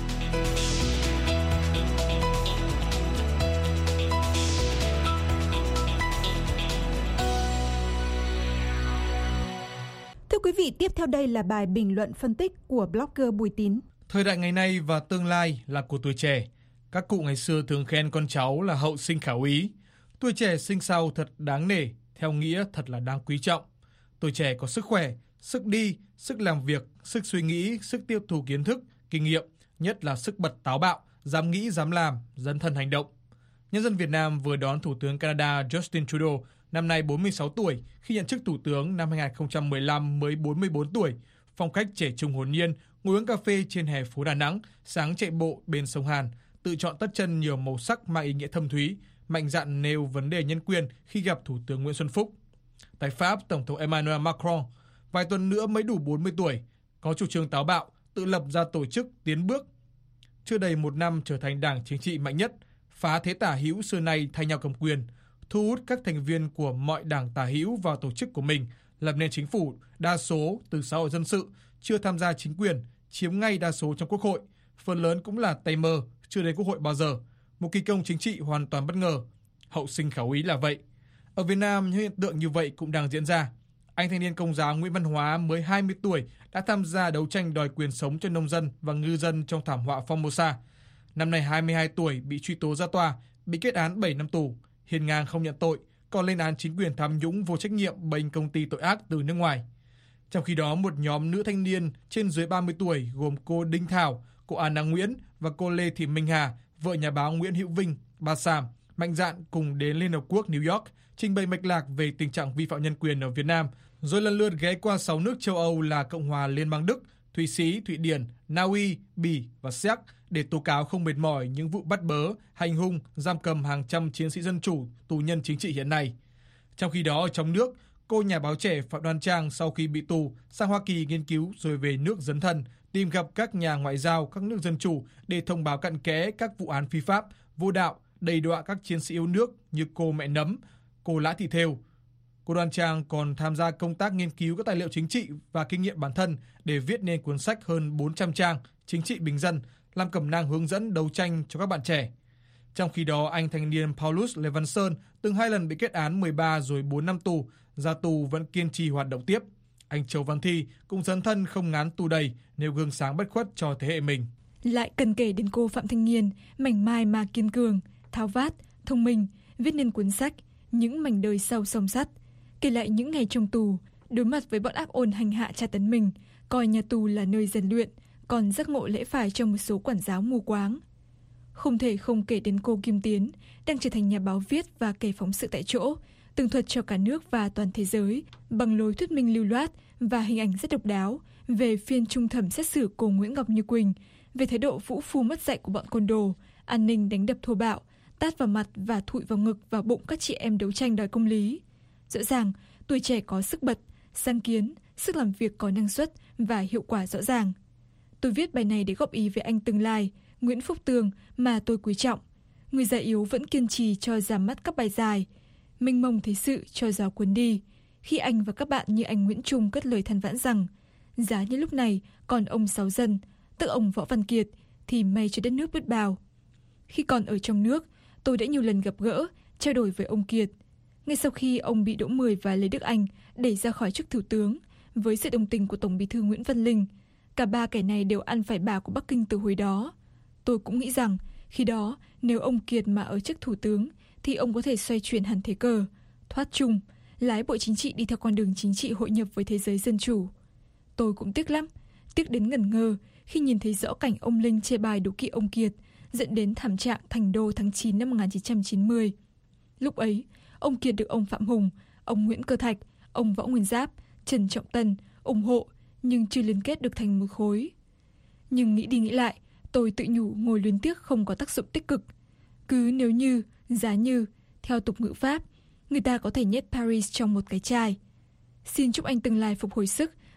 Thưa quý vị, tiếp theo đây là bài bình luận phân tích của blogger Bùi Tín. Thời đại ngày nay và tương lai là của tuổi trẻ. Các cụ ngày xưa thường khen con cháu là hậu sinh khả úy. Tuổi trẻ sinh sau thật đáng nể, theo nghĩa thật là đáng quý trọng. Tuổi trẻ có sức khỏe, sức đi, sức làm việc, sức suy nghĩ, sức tiếp thu kiến thức, kinh nghiệm, nhất là sức bật táo bạo, dám nghĩ, dám làm, dấn thân hành động. Nhân dân Việt Nam vừa đón Thủ tướng Canada Justin Trudeau, năm nay bốn mươi sáu tuổi, khi nhận chức Thủ tướng năm hai không một lăm mới bốn mươi bốn tuổi. Phong cách trẻ trung hồn nhiên, ngồi uống cà phê trên hè phố Đà Nẵng, sáng chạy bộ bên sông Hàn, tự chọn tất chân nhiều màu sắc mang ý nghĩa thâm thúy, mạnh dạn nêu vấn đề nhân quyền khi gặp Thủ tướng Nguyễn Xuân Phúc. Tại Pháp, Tổng thống Emmanuel Macron, vài tuần nữa mới đủ bốn mươi tuổi, có chủ trương táo bạo, tự lập ra tổ chức Tiến Bước. Chưa đầy một năm trở thành đảng chính trị mạnh nhất, phá thế tả hữu xưa nay thay nhau cầm quyền, thu hút các thành viên của mọi đảng tả hữu vào tổ chức của mình, lập nên chính phủ đa số từ xã hội dân sự, chưa tham gia chính quyền, chiếm ngay đa số trong quốc hội, phần lớn cũng là tay mơ, chưa đến quốc hội bao giờ. Một kỳ công chính trị hoàn toàn bất ngờ. Hậu sinh khả úy là vậy. Ở Việt Nam, những hiện tượng như vậy cũng đang diễn ra. Anh thanh niên Công giáo Nguyễn Văn Hóa mới hai mươi tuổi đã tham gia đấu tranh đòi quyền sống cho nông dân và ngư dân trong thảm họa Formosa. Năm nay hai mươi hai tuổi bị truy tố ra tòa, bị kết án bảy năm tù. Hiền ngang không nhận tội, còn lên án chính quyền tham nhũng vô trách nhiệm bênh công ty tội ác từ nước ngoài. Trong khi đó, một nhóm nữ thanh niên trên dưới ba mươi tuổi gồm cô Đinh Thảo, cô Anna Nguyễn và cô Lê Thị Minh Hà, vợ nhà báo Nguyễn Hữu Vinh, bà Sàm, mạnh dạn cùng đến Liên Hợp Quốc New York trình bày mạch lạc về tình trạng vi phạm nhân quyền ở Việt Nam, rồi lần lượt ghé qua sáu nước châu Âu là Cộng hòa Liên bang Đức, Thụy Sĩ, Thụy Điển, Na Uy, Bỉ và Séc để tố cáo không mệt mỏi những vụ bắt bớ, hành hung, giam cầm hàng trăm chiến sĩ dân chủ, tù nhân chính trị hiện nay. Trong khi đó, ở trong nước, cô nhà báo trẻ Phạm Đoan Trang sau khi bị tù sang Hoa Kỳ nghiên cứu rồi về nước dấn thân, tìm gặp các nhà ngoại giao các nước dân chủ để thông báo cặn kẽ các vụ án phi pháp, vô đạo, đầy đọa các chiến sĩ yêu nước như cô Mẹ Nấm, cô Lã Thị Thêu. Cô Đoan Trang còn tham gia công tác nghiên cứu các tài liệu chính trị và kinh nghiệm bản thân để viết nên cuốn sách hơn bốn trăm trang Chính trị bình dân, làm cẩm nang hướng dẫn đấu tranh cho các bạn trẻ. Trong khi đó, anh thanh niên Paulus Lê Văn Sơn từng hai lần bị kết án mười ba rồi bốn năm tù, ra tù vẫn kiên trì hoạt động tiếp. Anh Châu Văn Thi cũng dấn thân không ngán tù đầy, nêu gương sáng bất khuất cho thế hệ mình. Lại cần kể đến cô Phạm Thanh Nghiên, mảnh mai mà kiên cường, tháo vát, thông minh, viết nên cuốn sách Những mảnh đời sau song sắt, kể lại những ngày trong tù, đối mặt với bọn ác ôn hành hạ tra tấn mình, coi nhà tù là nơi rèn luyện, còn giác ngộ lễ phải cho một số quản giáo mù quáng. Không thể không kể đến cô Kim Tiến, đang trở thành nhà báo viết và kể phóng sự tại chỗ, tường thuật cho cả nước và toàn thế giới bằng lối thuyết minh lưu loát và hình ảnh rất độc đáo về phiên trung thẩm xét xử cô Nguyễn Ngọc Như Quỳnh, về thái độ vũ phu mất dạy của bọn côn đồ, an ninh đánh đập thô bạo, tát vào mặt và thụi vào ngực vào bụng các chị em đấu tranh đòi công lý. Rõ ràng, tuổi trẻ có sức bật, sáng kiến, sức làm việc có năng suất và hiệu quả rõ ràng. Tôi viết bài này để góp ý với anh tương lai, Nguyễn Phúc Tường mà tôi quý trọng. Người già yếu vẫn kiên trì cho ra mắt các bài dài, mênh mông thế sự cho gió cuốn đi. Khi anh và các bạn như anh Nguyễn Trung cất lời than vãn rằng, giá như lúc này còn ông Sáu Dân, tức ông Võ Văn Kiệt, thì may cho đất nước biết bao. Khi còn ở trong nước, tôi đã nhiều lần gặp gỡ, trao đổi với ông Kiệt. Ngay sau khi ông bị Đỗ Mười và Lê Đức Anh đẩy ra khỏi chức thủ tướng, với sự đồng tình của Tổng Bí thư Nguyễn Văn Linh, cả ba kẻ này đều ăn phải bà của Bắc Kinh từ hồi đó. Tôi cũng nghĩ rằng, khi đó, nếu ông Kiệt mà ở chức thủ tướng, thì ông có thể xoay chuyển hẳn thế cờ, thoát chung, lái Bộ Chính trị đi theo con đường chính trị hội nhập với thế giới dân chủ. Tôi cũng tiếc lắm, tiếc đến ngẩn ngơ khi nhìn thấy rõ cảnh ông Linh chê bai đố kỵ ông Kiệt, dẫn đến thảm trạng thành đô tháng chín năm một nghìn chín trăm chín mươi. Lúc ấy, ông Kiệt được ông Phạm Hùng, ông Nguyễn Cơ Thạch, ông Võ Nguyên Giáp, Trần Trọng Tân ủng hộ, nhưng chưa liên kết được thành một khối. Nhưng nghĩ đi nghĩ lại, tôi tự nhủ ngồi luyến tiếc không có tác dụng tích cực. Cứ nếu như, giá như, theo tục ngữ Pháp, người ta có thể nhét Paris trong một cái chai. Xin chúc anh tương lai phục hồi sức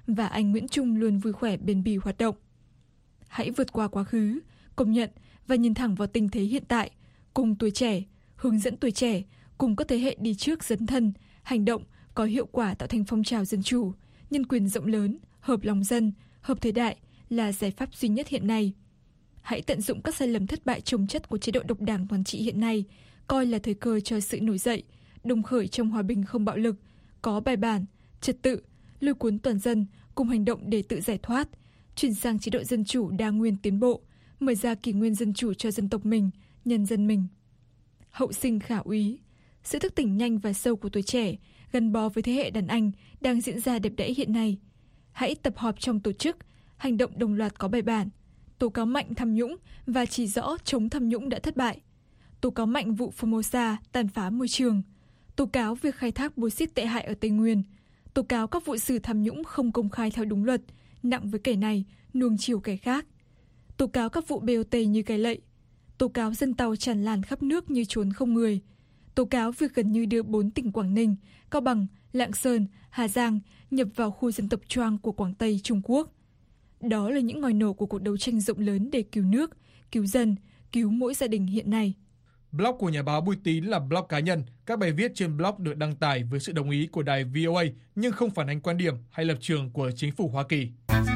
và anh Nguyễn Trung luôn vui khỏe bền bỉ hoạt động. Hãy vượt qua quá khứ, công nhận và nhìn thẳng vào tình thế hiện tại, cùng tuổi trẻ, hướng dẫn tuổi trẻ, cùng các thế hệ đi trước dấn thân, hành động có hiệu quả tạo thành phong trào dân chủ, nhân quyền rộng lớn, hợp lòng dân, hợp thời đại là giải pháp duy nhất hiện nay. Hãy tận dụng các sai lầm thất bại chồng chất của chế độ độc đảng toàn trị hiện nay, coi là thời cơ cho sự nổi dậy, đồng khởi trong hòa bình không bạo lực, có bài bản, trật tự, lôi cuốn toàn dân cùng hành động để tự giải thoát, chuyển sang chế độ dân chủ đa nguyên tiến bộ, mở ra kỷ nguyên dân chủ cho dân tộc mình, nhân dân mình. Hậu sinh khả úy, sự thức tỉnh nhanh và sâu của tuổi trẻ gắn bó với thế hệ đàn anh đang diễn ra đẹp đẽ hiện nay. Hãy tập họp trong tổ chức, hành động đồng loạt có bài bản, tố cáo mạnh tham nhũng và chỉ rõ chống tham nhũng đã thất bại, tố cáo mạnh vụ Formosa tàn phá môi trường, tố cáo việc khai thác bauxit tệ hại ở Tây Nguyên, tố cáo các vụ xử tham nhũng không công khai theo đúng luật, nặng với kẻ này, nuông chiều kẻ khác, tố cáo các vụ bê o tê như cái lậy, tố cáo dân tàu tràn lan khắp nước như trốn không người, tố cáo việc gần như đưa bốn tỉnh Quảng Ninh, Cao Bằng, Lạng Sơn, Hà Giang nhập vào khu dân tộc Choang của Quảng Tây Trung Quốc. Đó là những ngòi nổ của cuộc đấu tranh rộng lớn để cứu nước, cứu dân, cứu mỗi gia đình hiện nay. Blog của nhà báo Bùi Tín là blog cá nhân. Các bài viết trên blog được đăng tải với sự đồng ý của đài vê o a nhưng không phản ánh quan điểm hay lập trường của chính phủ Hoa Kỳ.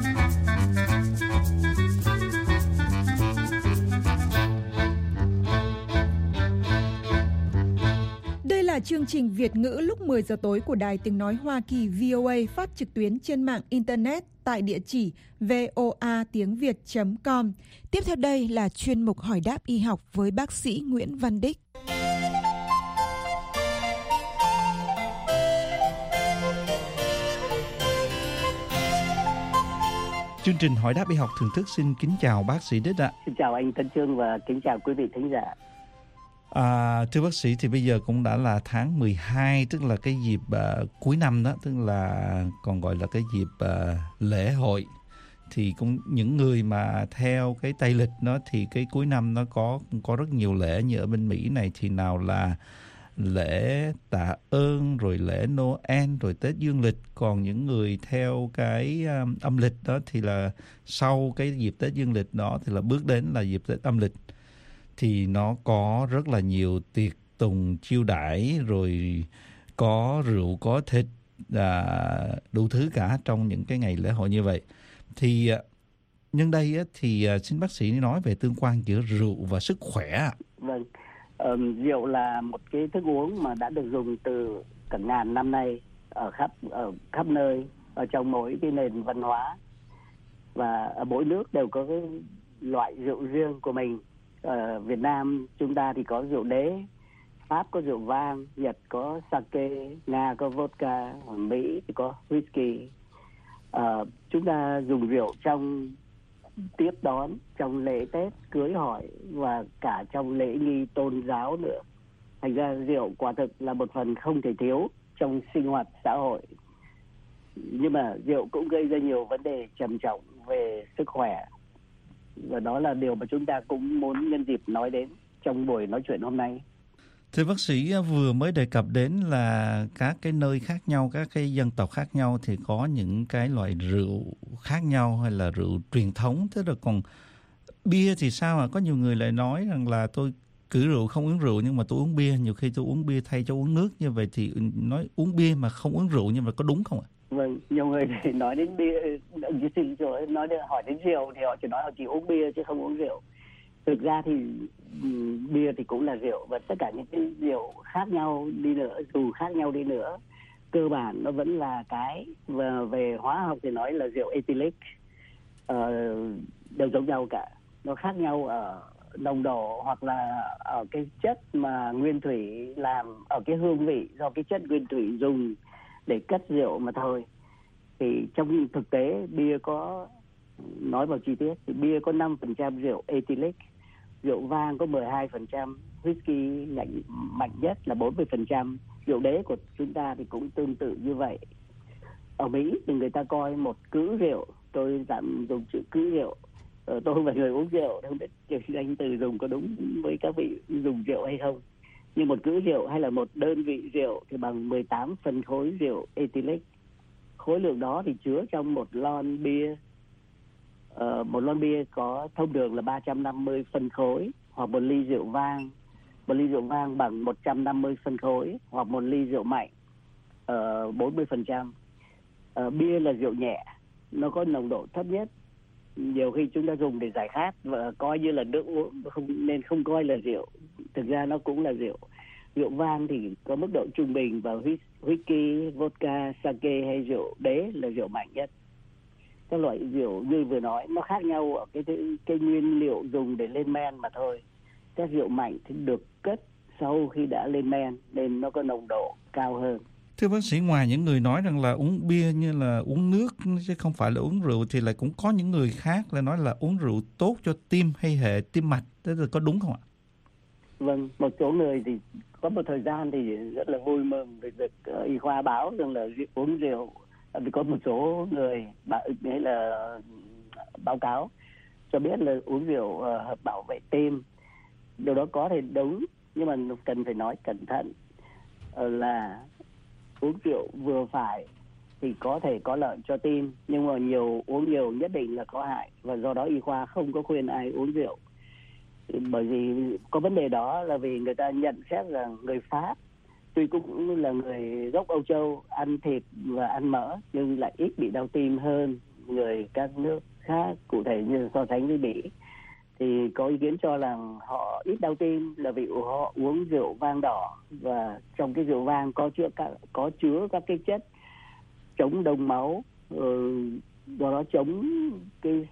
Đây là chương trình Việt ngữ lúc mười giờ tối của Đài Tiếng Nói Hoa Kỳ vê o a phát trực tuyến trên mạng Internet tại địa chỉ voa tiếng việt chấm com. Tiếp theo đây là chuyên mục hỏi đáp y học với bác sĩ Nguyễn Văn Đích. Chương trình hỏi đáp y học thường thức xin kính chào bác sĩ Đích ạ. Xin chào anh Tân Trương và kính chào quý vị thính giả. À, thưa bác sĩ, thì bây giờ cũng đã là tháng mười hai, tức là cái dịp uh, cuối năm đó, tức là còn gọi là cái dịp uh, lễ hội. Thì cũng những người mà theo cái tây lịch đó thì cái cuối năm nó có có rất nhiều lễ, như ở bên Mỹ này thì nào là lễ tạ ơn, rồi lễ Noel, rồi Tết Dương lịch. Còn những người theo cái um, âm lịch đó thì là sau cái dịp Tết Dương lịch đó thì là bước đến là dịp Tết âm lịch. Thì nó có rất là nhiều tiệc tùng chiêu đãi, rồi có rượu, có thịt, à, đủ thứ cả trong những cái ngày lễ hội như vậy. Thì nhân đây á, thì xin bác sĩ nói về tương quan giữa rượu và sức khỏe. Vâng, um, rượu là một cái thức uống mà đã được dùng từ cả ngàn năm nay ở khắp ở khắp nơi, ở trong mỗi cái nền văn hóa, và ở mỗi nước đều có cái loại rượu riêng của mình. Ở Việt Nam chúng ta thì có rượu đế, Pháp có rượu vang, Nhật có sake, Nga có vodka, Mỹ thì có whisky. Uh, chúng ta dùng rượu trong tiếp đón, trong lễ Tết, cưới hỏi và cả trong lễ nghi tôn giáo nữa. Thành ra rượu quả thực là một phần không thể thiếu trong sinh hoạt xã hội. Nhưng mà rượu cũng gây ra nhiều vấn đề trầm trọng về sức khỏe. Và đó là điều mà chúng ta cũng muốn nhân dịp nói đến trong buổi nói chuyện hôm nay. Thưa bác sĩ, vừa mới đề cập đến là các cái nơi khác nhau, các cái dân tộc khác nhau thì có những cái loại rượu khác nhau hay là rượu truyền thống. Thế rồi còn bia thì sao ạ? Có nhiều người lại nói rằng là tôi cử rượu không uống rượu nhưng mà tôi uống bia. Nhiều khi tôi uống bia thay cho uống nước. Như vậy thì nói uống bia mà không uống rượu như vậy có đúng không ạ? Vâng, nhiều người thì nói đến bia, nói đến, hỏi đến rượu thì họ chỉ nói họ chỉ uống bia chứ không uống rượu. Thực ra thì um, bia thì cũng là rượu, và tất cả những cái rượu khác nhau đi nữa, dù khác nhau đi nữa, cơ bản nó vẫn là cái, và về hóa học thì nói là rượu ethylic, uh, đều giống nhau cả. Nó khác nhau ở nồng độ hoặc là ở cái chất mà nguyên thủy làm, ở cái hương vị do cái chất nguyên thủy dùng để cất rượu mà thôi. Thì trong thực tế bia có, nói vào chi tiết thì bia có năm phần trăm rượu ethylic, rượu vang có mười hai phần trăm, whisky mạnh, mạnh nhất là bốn mươi phần trăm, rượu đế của chúng ta thì cũng tương tự như vậy. Ở Mỹ thì người ta coi một cữ rượu, tôi tạm dùng chữ cữ rượu, ờ, tôi không phải người uống rượu, không biết danh từ dùng có đúng với các vị dùng rượu hay không. Nhưng một cữ rượu hay là một đơn vị rượu thì bằng mười tám phân khối rượu ethylic. khối lượng đó thì chứa trong một lon bia. Uh, một lon bia có thông thường là ba trăm năm mươi phân khối, hoặc một ly rượu vang. Một ly rượu vang bằng một trăm năm mươi phân khối, hoặc một ly rượu mạnh uh, bốn mươi phần trăm. Uh, bia là rượu nhẹ, nó có nồng độ thấp nhất. Nhiều khi chúng ta dùng để giải khát và coi như là nước uống, không, nên không coi là rượu. Thực ra nó cũng là rượu. Rượu vang thì có mức độ trung bình, và whisky, vodka, sake hay rượu đế là rượu mạnh nhất. Các loại rượu như vừa nói nó khác nhau ở cái, cái nguyên liệu dùng để lên men mà thôi. Các rượu mạnh thì được cất sau khi đã lên men nên nó có nồng độ cao hơn. Thưa bác sĩ, ngoài những người nói rằng là uống bia như là uống nước chứ không phải là uống rượu, thì lại cũng có những người khác là nói là uống rượu tốt cho tim hay hệ tim mạch. Thế là có đúng không ạ? Vâng, một số người thì có một thời gian thì rất là vui mừng về việc uh, y khoa báo rằng là uống rượu. Vì có một số người hay là báo cáo cho biết là uống rượu uh, bảo vệ tim. Điều đó có thể đúng, nhưng mà cần phải nói cẩn thận uh, là uống rượu vừa phải thì có thể có lợi cho tim, nhưng mà nhiều uống nhiều nhất định là có hại, và do đó y khoa không có khuyên ai uống rượu. Bởi vì có vấn đề đó là vì người ta nhận xét rằng người Pháp tuy cũng là người gốc Âu Châu, ăn thịt và ăn mỡ, nhưng lại ít bị đau tim hơn người các nước khác, cụ thể như so sánh với Bỉ. Thì có ý kiến cho rằng họ ít đau tim là vì họ uống rượu vang đỏ, và trong cái rượu vang có chứa các, có chứa các cái chất chống đông máu, do đó chống cái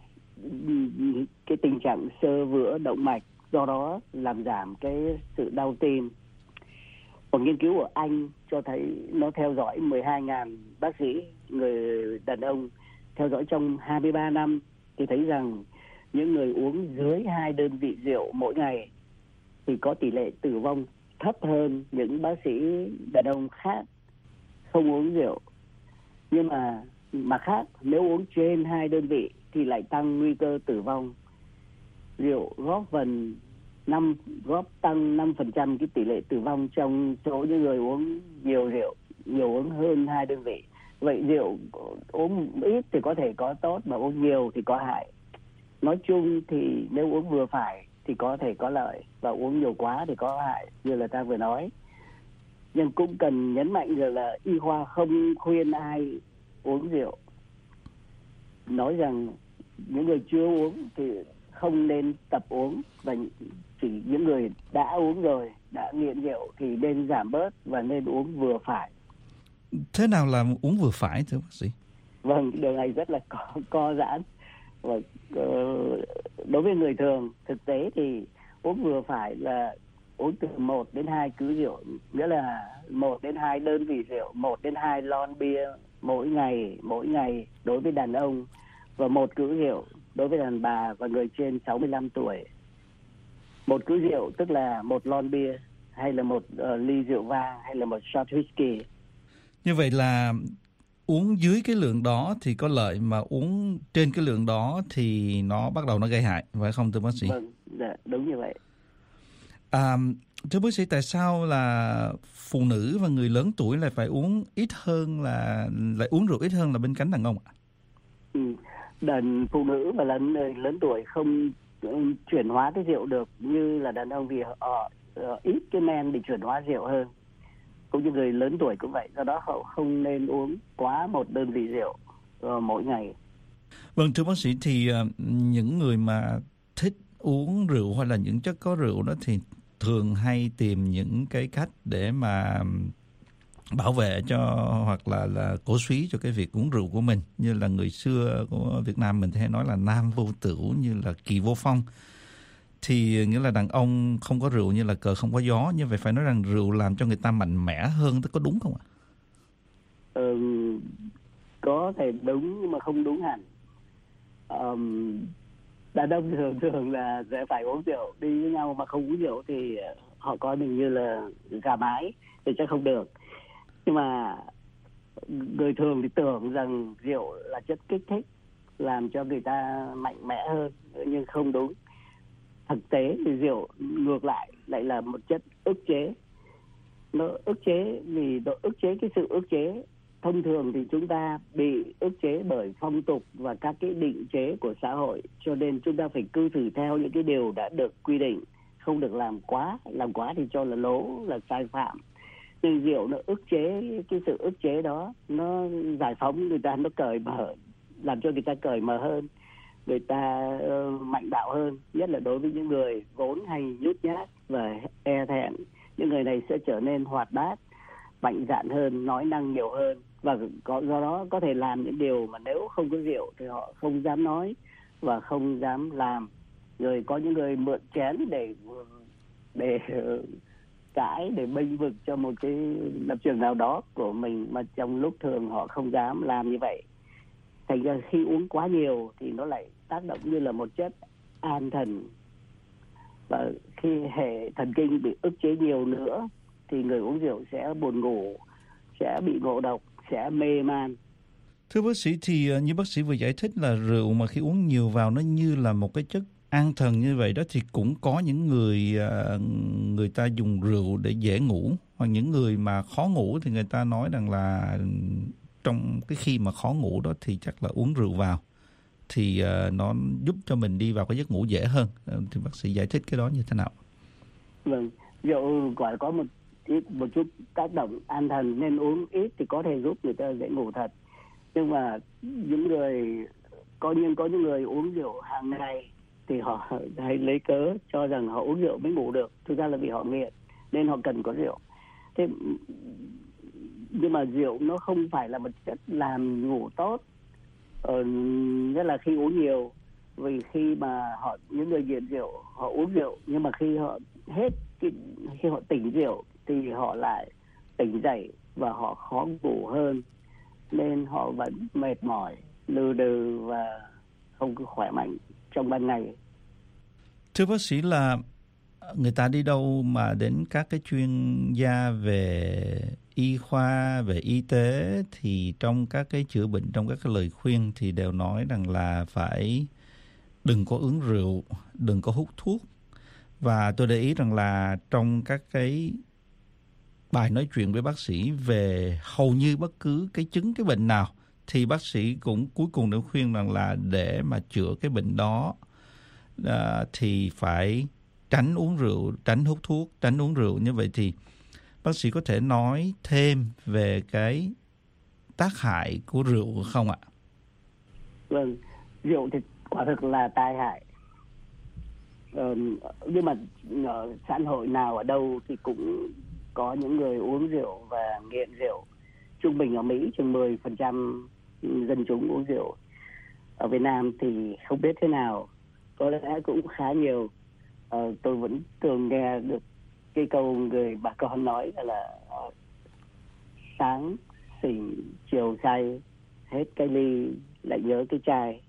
cái tình trạng xơ vữa động mạch, do đó làm giảm cái sự đau tim. Một nghiên cứu ở Anh cho thấy nó theo dõi mười hai nghìn bác sĩ người đàn ông theo dõi trong hai mươi ba năm, thì thấy rằng những người uống dưới hai đơn vị rượu mỗi ngày thì có tỷ lệ tử vong thấp hơn những bác sĩ đàn ông khác không uống rượu. Nhưng mà mặt khác, nếu uống trên hai đơn vị thì lại tăng nguy cơ tử vong. Rượu góp phần năm góp tăng năm phần trăm cái tỷ lệ tử vong trong số những người uống nhiều rượu, nhiều uống hơn hai đơn vị. Vậy rượu uống ít thì có thể có tốt, mà uống nhiều thì có hại. Nói chung thì nếu uống vừa phải thì có thể có lợi, và uống nhiều quá thì có hại, như là ta vừa nói. Nhưng cũng cần nhấn mạnh rằng là y khoa không khuyên ai uống rượu. Nói rằng những người chưa uống thì không nên tập uống, và chỉ những người đã uống rồi, đã nghiện rượu thì nên giảm bớt và nên uống vừa phải. Thế nào là uống vừa phải thưa bác sĩ? Vâng, điều này rất là co, co giãn. Và, uh, đối với người thường, thực tế thì uống vừa phải là uống từ một đến hai cữ rượu, nghĩa là một đến hai đơn vị rượu, một đến hai lon bia mỗi ngày, mỗi ngày đối với đàn ông, và một cữ rượu đối với đàn bà và người trên sáu mươi lăm tuổi. Một cữ rượu tức là một lon bia, hay là một uh, ly rượu vang, hay là một shot whisky. Như vậy là uống dưới cái lượng đó thì có lợi, mà uống trên cái lượng đó thì nó bắt đầu nó gây hại, phải không thưa bác sĩ? Vâng, dạ, đúng như vậy. À, thưa bác sĩ, tại sao là phụ nữ và người lớn tuổi lại phải uống ít hơn, là lại uống rượu ít hơn là bên cánh đàn ông ạ? Ừ. Đàn phụ nữ và lớn lớn tuổi không um, chuyển hóa cái rượu được như là đàn ông, vì họ uh, ít cái men để chuyển hóa rượu hơn. Cũng như người lớn tuổi cũng vậy, do đó họ không nên uống quá một đơn vị rượu uh, mỗi ngày. Vâng, thưa bác sĩ, thì uh, những người mà thích uống rượu hay là những chất có rượu đó thì thường hay tìm những cái cách để mà bảo vệ cho, hoặc là là cổ suý cho cái việc uống rượu của mình. Như là người xưa của Việt Nam mình thì hay nói là nam vô tửu, như là kỳ vô phong. Thì nghĩa là đàn ông không có rượu như là cờ không có gió. Như vậy phải nói rằng rượu làm cho người ta mạnh mẽ hơn, có đúng không ạ? Ừ, có thể đúng nhưng mà không đúng hẳn. Um, đàn ông thường thường là sẽ phải uống rượu, đi với nhau mà không uống rượu thì họ coi mình như là gà mái thì chắc không được. Nhưng mà người thường thì tưởng rằng rượu là chất kích thích, làm cho người ta mạnh mẽ hơn, nhưng không đúng. Thực tế thì rượu ngược lại lại là một chất ức chế. Nó ức chế vì nó ức chế cái sự ức chế thông thường thì chúng ta bị ức chế bởi phong tục và các cái định chế của xã hội, cho nên chúng ta phải cư xử theo những cái điều đã được quy định, không được làm quá, làm quá thì cho là lố, là sai phạm. Nhưng rượu nó ức chế, cái sự ức chế đó nó giải phóng người ta, nó cởi mở, làm cho người ta cởi mở hơn, người ta uh, mạnh bạo hơn, nhất là đối với những người vốn hay nhút nhát và e thẹn. Những người này sẽ trở nên hoạt bát, mạnh dạn hơn, nói năng nhiều hơn, và có, do đó có thể làm những điều mà nếu không có rượu thì họ không dám nói và không dám làm. Rồi có những người mượn chén để để cãi, để bênh vực cho một cái lập trường nào đó của mình, mà trong lúc thường họ không dám làm như vậy. Thành ra khi uống quá nhiều thì nó lại tác động như là một chất an thần, và khi hệ thần kinh bị ức chế nhiều nữa thì người uống rượu sẽ buồn ngủ, sẽ bị ngộ độc, sẽ mê man. Thưa bác sĩ, thì như bác sĩ vừa giải thích là rượu mà khi uống nhiều vào nó như là một cái chất an thần như vậy đó, thì cũng có những người người ta dùng rượu để dễ ngủ, hoặc những người mà khó ngủ thì người ta nói rằng là trong cái khi mà khó ngủ đó thì chắc là uống rượu vào thì uh, nó giúp cho mình đi vào cái giấc ngủ dễ hơn. Thì bác sĩ giải thích cái đó như thế nào? Vâng, rượu quả có một ít một chút tác động an thần, nên uống ít thì có thể giúp người ta dễ ngủ thật. Nhưng mà những người có nhưng có những người uống rượu hàng ngày thì họ hay lấy cớ cho rằng họ uống rượu mới ngủ được, thực ra là vì họ nghiện nên họ cần có rượu. Thế nhưng mà rượu nó không phải là một chất làm ngủ tốt, ờ, nhất là khi uống nhiều. Vì khi mà họ những người nghiện rượu họ uống rượu, nhưng mà khi họ hết khi, khi họ tỉnh rượu thì họ lại tỉnh dậy và họ khó ngủ hơn, nên họ vẫn mệt mỏi, lừ đừ và không khỏe mạnh trong ban ngày. Thưa bác sĩ, là người ta đi đâu mà đến các cái chuyên gia về y khoa, về y tế, thì trong các cái chữa bệnh, trong các cái lời khuyên thì đều nói rằng là phải đừng có uống rượu, đừng có hút thuốc. Và tôi để ý rằng là trong các cái bài nói chuyện với bác sĩ về hầu như bất cứ cái chứng, cái bệnh nào, thì bác sĩ cũng cuối cùng đã khuyên rằng là để mà chữa cái bệnh đó à, thì phải tránh uống rượu, tránh hút thuốc, tránh uống rượu. Như vậy thì bác sĩ có thể nói thêm về cái tác hại của rượu không ạ? Vâng, rượu thì quả thực là tai hại. Ờ, nhưng mà ở xã hội nào ở đâu thì cũng có những người uống rượu và nghiện rượu. Trung bình ở Mỹ chừng mười phần trăm dân chúng uống rượu. Ở Việt Nam thì không biết thế nào, có lẽ cũng khá nhiều. Ờ, tôi vẫn thường nghe được cái câu người bà con nói là uh, sáng xỉn chiều say, hết cái ly lại nhớ cái chai.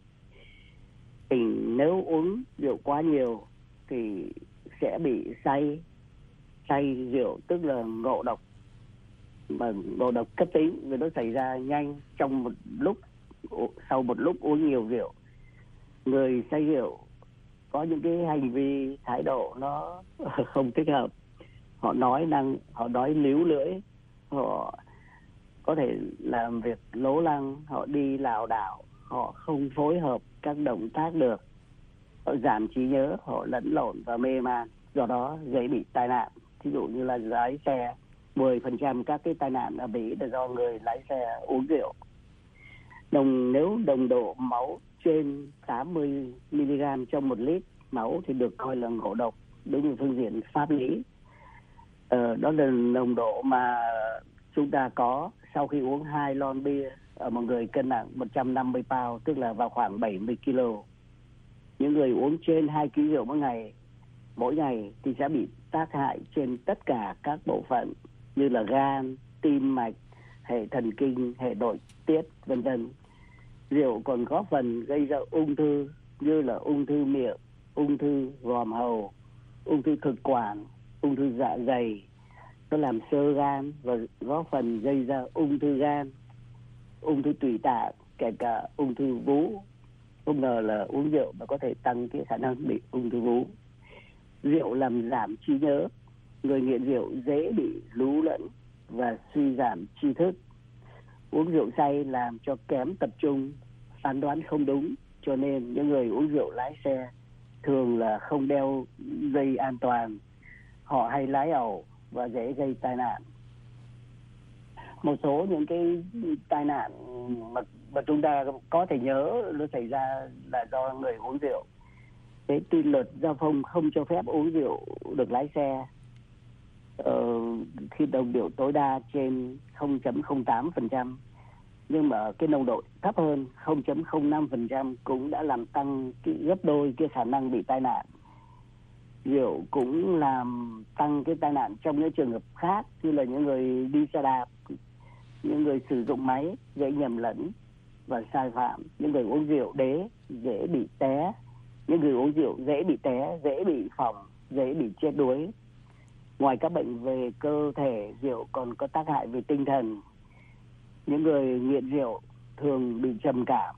Thì nếu uống rượu quá nhiều thì sẽ bị say, say rượu tức là ngộ độc, mà ngộ độc cấp tính vì nó xảy ra nhanh trong một lúc, sau một lúc uống nhiều rượu. Người say rượu có những cái hành vi thái độ nó không thích hợp, họ nói năng họ nói líu lưỡi, họ có thể làm việc lố lăng, họ đi lảo đảo, họ không phối hợp các động tác được, họ giảm trí nhớ, họ lẫn lộn và mê man, do đó dễ bị tai nạn. Ví dụ như là lái xe, mười phần trăm các cái tai nạn ở Mỹ là do người lái xe uống rượu. Đồng nếu nồng độ máu trên tám mươi mi-li-gam trong một lít máu thì được coi là ngộ độc đối với phương diện pháp lý. Ờ, đó là nồng độ mà chúng ta có sau khi uống hai lon bia ở một người cân nặng một trăm năm mươi pound, tức là vào khoảng bảy mươi ki lô. Những người uống trên hai ki lô rượu mỗi ngày, mỗi ngày thì sẽ bị tác hại trên tất cả các bộ phận như là gan, tim mạch, hệ thần kinh, hệ nội tiết, vân vân. Rượu còn góp phần gây ra ung thư như là ung thư miệng, ung thư vòm hầu, ung thư thực quản, ung thư dạ dày. Nó làm xơ gan và góp phần gây ra ung thư gan, ung thư tủy tạng, kể cả ung thư vú. Không ngờ là uống rượu mà có thể tăng cái khả năng bị ung thư vú. Rượu làm giảm trí nhớ, người nghiện rượu dễ bị lú lẫn và suy giảm tri thức. Uống rượu say làm cho kém tập trung, phán đoán không đúng, cho nên những người uống rượu lái xe thường là không đeo dây an toàn, họ hay lái ẩu và dễ gây tai nạn. Một số những cái tai nạn mà, mà chúng ta có thể nhớ nó xảy ra là do người uống rượu. Cái quy luật giao thông không cho phép uống rượu được lái xe. Ờ, khi nồng độ tối đa trên không phẩy không tám phần trăm, nhưng mà cái nồng độ thấp hơn không phẩy không năm phần trăm cũng đã làm tăng cái gấp đôi cái khả năng bị tai nạn. Rượu cũng làm tăng cái tai nạn trong những trường hợp khác, như là những người đi xe đạp, những người sử dụng máy dễ nhầm lẫn và sai phạm, những người uống rượu đế dễ bị té, những người uống rượu dễ bị té, dễ bị phỏng, dễ bị chết đuối. Ngoài các bệnh về cơ thể, rượu còn có tác hại về tinh thần. Những người nghiện rượu thường bị trầm cảm,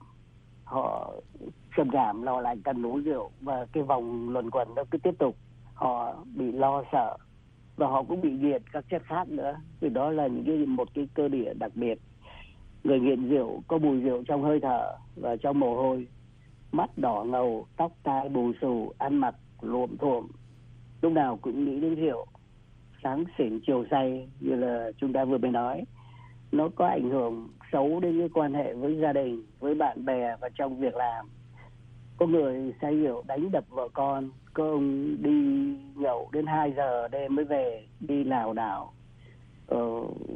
họ trầm cảm là họ lại cần uống rượu và cái vòng luẩn quẩn nó cứ tiếp tục. Họ bị lo sợ và họ cũng bị nghiện các chất khác nữa, vì đó là những cái một cái cơ địa đặc biệt. Người nghiện rượu có mùi rượu trong hơi thở và trong mồ hôi, mắt đỏ ngầu, tóc tai bù xù, ăn mặc luộm thuộm, lúc nào cũng nghĩ đến rượu. Sáng xỉn chiều say như là chúng ta vừa mới nói, nó có ảnh hưởng xấu đến cái quan hệ với gia đình, với bạn bè và trong việc làm. Có người say rượu đánh đập vợ con, có ông đi nhậu đến hai giờ đêm mới về, đi lảo đảo, ờ,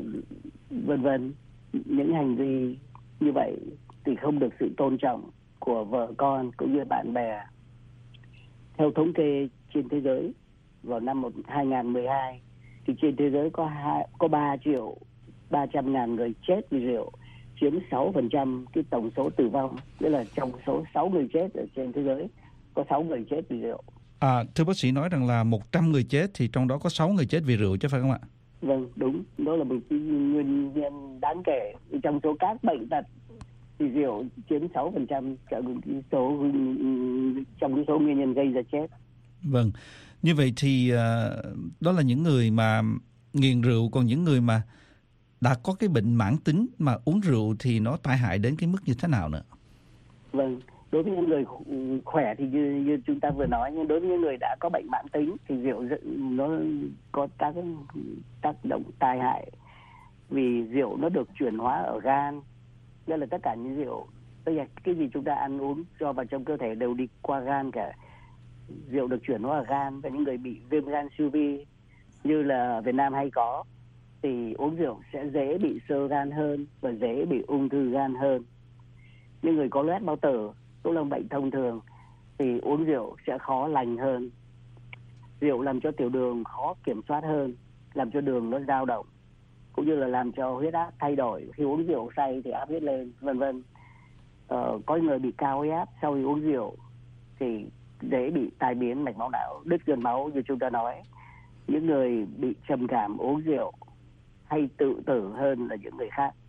vân vân. Những hành vi như vậy thì không được sự tôn trọng của vợ con cũng như bạn bè. Theo thống kê trên thế giới, vào năm hai nghìn không trăm mười hai thì trên thế giới có hai, có ba triệu ba trăm ngàn người chết vì rượu, chiếm sáu phần trăm cái tổng số tử vong. Nghĩa là trong số sáu người chết ở trên thế giới có sáu người chết vì rượu. À, thưa bác sĩ nói rằng là một trăm người chết thì trong đó có sáu người chết vì rượu chứ phải không ạ? Vâng, đúng. Đó là một cái nguyên nhân đáng kể. Trong số các bệnh tật thì rượu chiếm sáu phần trăm trong cái số trong cái số nguyên nhân gây ra chết. Vâng. Như vậy thì uh, đó là những người mà nghiện rượu, còn những người mà đã có cái bệnh mãn tính mà uống rượu thì nó tai hại đến cái mức như thế nào nữa? Vâng, đối với những người khỏe thì như, như chúng ta vừa nói, nhưng đối với những người đã có bệnh mãn tính thì rượu nó có các tác động tai hại, vì rượu nó được chuyển hóa ở gan. Nghĩa là tất cả những rượu, tức là cái gì chúng ta ăn uống cho vào trong cơ thể đều đi qua gan cả. Rượu được chuyển hóa ở gan, và những người bị viêm gan siêu vi như là Việt Nam hay có thì uống rượu sẽ dễ bị xơ gan hơn và dễ bị ung thư gan hơn. Những người có loét bao tử, cũng là bệnh thông thường, thì uống rượu sẽ khó lành hơn. Rượu làm cho tiểu đường khó kiểm soát hơn, làm cho đường nó dao động, cũng như là làm cho huyết áp thay đổi. Khi uống rượu say thì áp huyết lên, vân vân. Ờ, có người bị cao huyết áp sau khi uống rượu thì dễ bị tai biến mạch máu não, đứt gân máu như chúng ta nói. Những người bị trầm cảm uống rượu hay tự tử hơn là những người khác.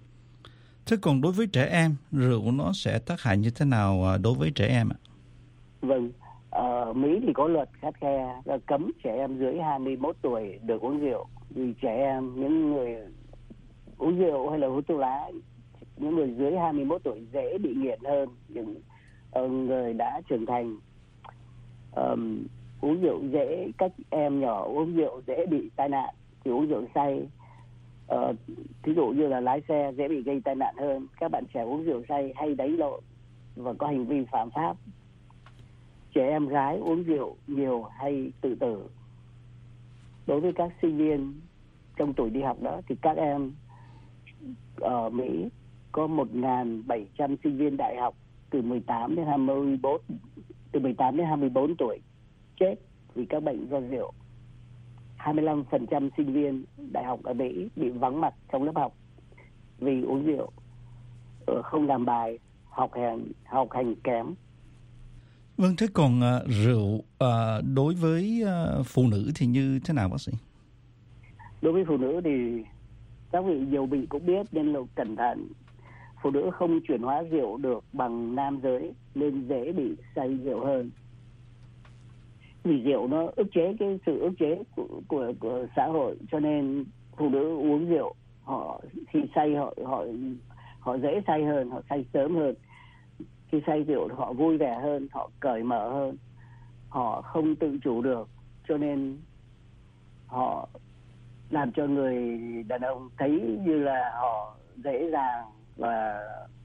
Thế còn đối với trẻ em, rượu nó sẽ tác hại như thế nào đối với trẻ em ạ? Vâng, ở Mỹ thì có luật khắt khe là cấm trẻ em dưới hai mươi mốt tuổi được uống rượu. Vì trẻ em, những người uống rượu hay là hút thuốc lá, những người dưới hai mươi mốt tuổi dễ bị nghiện hơn những người đã trưởng thành. Um, uống rượu dễ, các em nhỏ uống rượu dễ bị tai nạn, thì uống rượu say. Uh, thí dụ như là lái xe dễ bị gây tai nạn hơn. Các bạn trẻ uống rượu say hay đánh lộn và có hành vi phạm pháp. Trẻ em gái uống rượu nhiều hay tự tử. Đối với các sinh viên trong tuổi đi học đó thì các em ở Mỹ có một nghìn bảy trăm sinh viên đại học từ mười tám đến hai mươi bốn, từ mười tám đến hai mươi bốn tuổi chết vì các bệnh do rượu. hai mươi lăm phần trăm sinh viên đại học ở Mỹ bị vắng mặt trong lớp học vì uống rượu, không làm bài, học hành học hành kém. Vâng, thế còn uh, rượu uh, đối với uh, phụ nữ thì như thế nào bác sĩ? Đối với phụ nữ thì các vị nhiều vị cũng biết nên là cẩn thận. Phụ nữ không chuyển hóa rượu được bằng nam giới nên dễ bị say rượu hơn. Vì rượu nó ức chế cái sự ức chế của, của, của xã hội, cho nên phụ nữ uống rượu họ khi say họ họ họ dễ say hơn, họ say sớm hơn. Khi say rượu họ vui vẻ hơn, họ cởi mở hơn, họ không tự chủ được, cho nên họ làm cho người đàn ông thấy như là họ dễ dàng và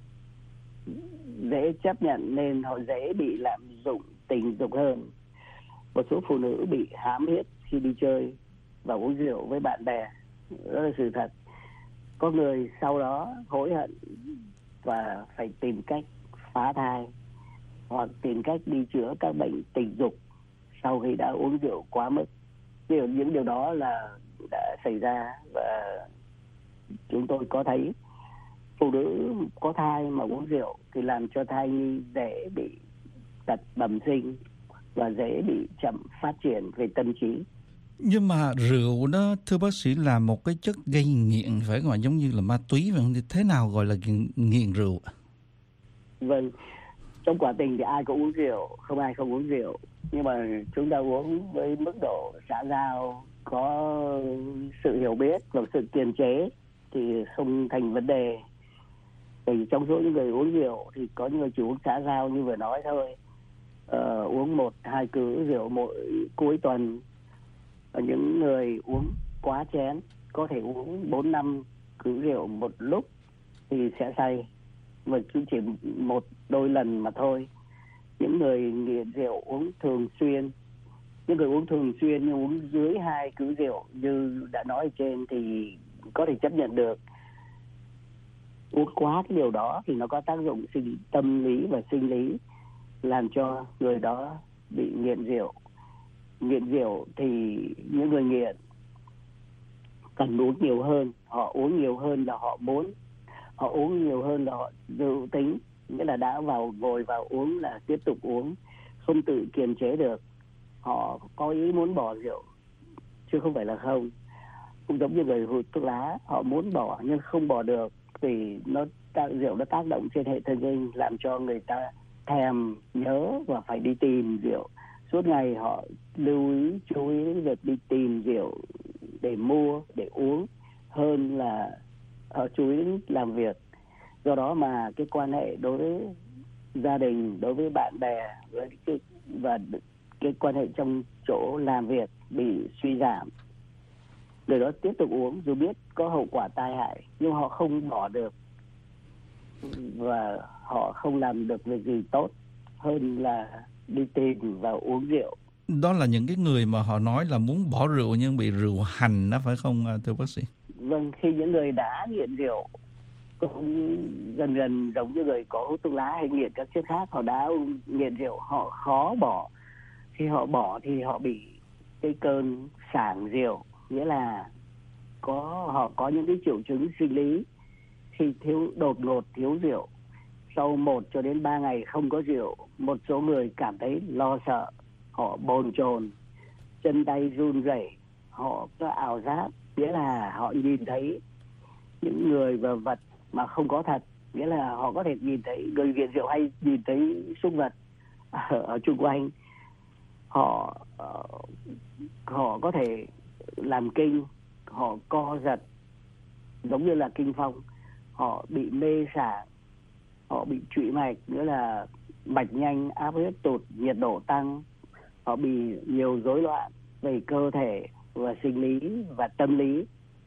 dễ chấp nhận, nên họ dễ bị lạm dụng tình dục hơn. Một số phụ nữ bị hãm hiếp khi đi chơi và uống rượu với bạn bè, đó là sự thật. Có người sau đó hối hận và phải tìm cách phá thai hoặc tìm cách đi chữa các bệnh tình dục sau khi đã uống rượu quá mức. Điều những điều đó là đã xảy ra và chúng tôi có thấy phụ nữ có thai mà uống rượu thì làm cho thai nhi dễ bị tật bẩm sinh và dễ bị chậm phát triển về tâm trí. Nhưng mà rượu đó, thưa bác sĩ, là một cái chất gây nghiện, phải không ạ? Giống như là ma túy vậy không? Thì thế nào gọi là nghiện, nghiện rượu? Vâng, trong quả tình thì ai cũng uống rượu, không ai không uống rượu. Nhưng mà chúng ta uống với mức độ xã giao, có sự hiểu biết và sự kiềm chế thì không thành vấn đề. Vì trong số những người uống rượu thì có những người chỉ uống xã giao như vừa nói thôi. Ờ, uống một hai cữ rượu mỗi cuối tuần. Những người uống quá chén có thể uống bốn năm cữ rượu một lúc thì sẽ say, mà chỉ một đôi lần mà thôi. Những người nghiện rượu uống thường xuyên, những người uống thường xuyên nhưng uống dưới hai cữ rượu như đã nói ở trên thì có thể chấp nhận được. Uống quá cái điều đó thì nó có tác dụng sinh tâm lý và sinh lý, làm cho người đó bị nghiện rượu. Nghiện rượu thì những người nghiện cần uống nhiều hơn, họ uống nhiều hơn là họ muốn, họ uống nhiều hơn là họ dự tính, nghĩa là đã vào ngồi vào uống là tiếp tục uống, không tự kiềm chế được. Họ có ý muốn bỏ rượu chứ không phải là không. Cũng giống như người hút thuốc lá, họ muốn bỏ nhưng không bỏ được vì nó rượu nó tác động trên hệ thần kinh, làm cho người ta thèm nhớ và phải đi tìm rượu. Suốt ngày họ lưu ý, chú ý đến việc đi tìm rượu để mua, để uống hơn là họ chú ý đến làm việc. Do đó mà cái quan hệ đối với gia đình, đối với bạn bè với cái, và cái quan hệ trong chỗ làm việc bị suy giảm. Người đó tiếp tục uống dù biết có hậu quả tai hại nhưng họ không bỏ được và họ không làm được việc gì tốt hơn là đi tìm và uống rượu. Đó là những cái người mà họ nói là muốn bỏ rượu nhưng bị rượu hành đó, phải không thưa bác sĩ? Vâng, khi những người đã nghiện rượu cũng gần gần giống như người có hút thuốc lá hay nghiện các chất khác, họ đã nghiện rượu, họ khó bỏ. Khi họ bỏ thì họ bị cái cơn sảng rượu, nghĩa là có họ có những cái triệu chứng sinh lý khi thiếu đột ngột thiếu rượu. Sau một cho đến ba ngày không có rượu, một số người cảm thấy lo sợ, họ bồn chồn, chân tay run rẩy, họ có ảo giác, nghĩa là họ nhìn thấy những người và vật mà không có thật, nghĩa là họ có thể nhìn thấy người nghiện rượu hay nhìn thấy súc vật ở, ở chung quanh. Họ uh, họ có thể làm kinh, họ co giật giống như là kinh phong, họ bị mê sảng, họ bị trụy mạch, nghĩa là mạch nhanh, áp huyết tụt, nhiệt độ tăng, họ bị nhiều rối loạn về cơ thể và sinh lý và tâm lý,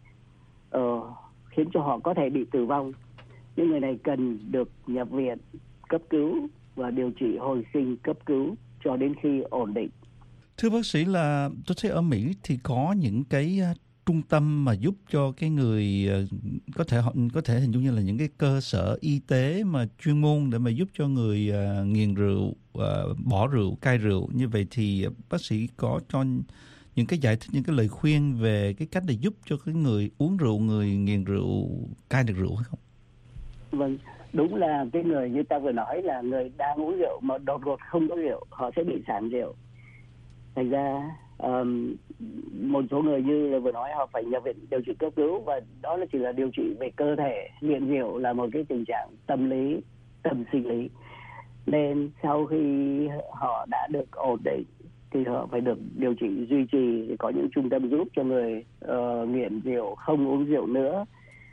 ờ, khiến cho họ có thể bị tử vong. Những người này cần được nhập viện cấp cứu và điều trị hồi sinh cấp cứu cho đến khi ổn định. Thưa bác sĩ, là tôi thấy ở Mỹ thì có những cái uh, trung tâm mà giúp cho cái người uh, có thể họ có thể hình dung như là những cái cơ sở y tế mà chuyên môn để mà giúp cho người uh, nghiện rượu uh, bỏ rượu, cai rượu. Như vậy thì uh, bác sĩ có cho những cái giải thích, những cái lời khuyên về cái cách để giúp cho cái người uống rượu, người nghiện rượu cai được rượu hay không? Vâng, đúng là cái người như ta vừa nói là người đang uống rượu mà đột ngột không có rượu, họ sẽ bị sảng rượu. Thành ra um, một số người như là vừa nói họ phải nhập viện điều trị cấp cứu, và đó là chỉ là điều trị về cơ thể. Nghiện rượu là một cái tình trạng tâm lý, tâm sinh lý, nên sau khi họ đã được ổn định thì họ phải được điều trị duy trì. Có những trung tâm giúp cho người uh, nghiện rượu không uống rượu nữa,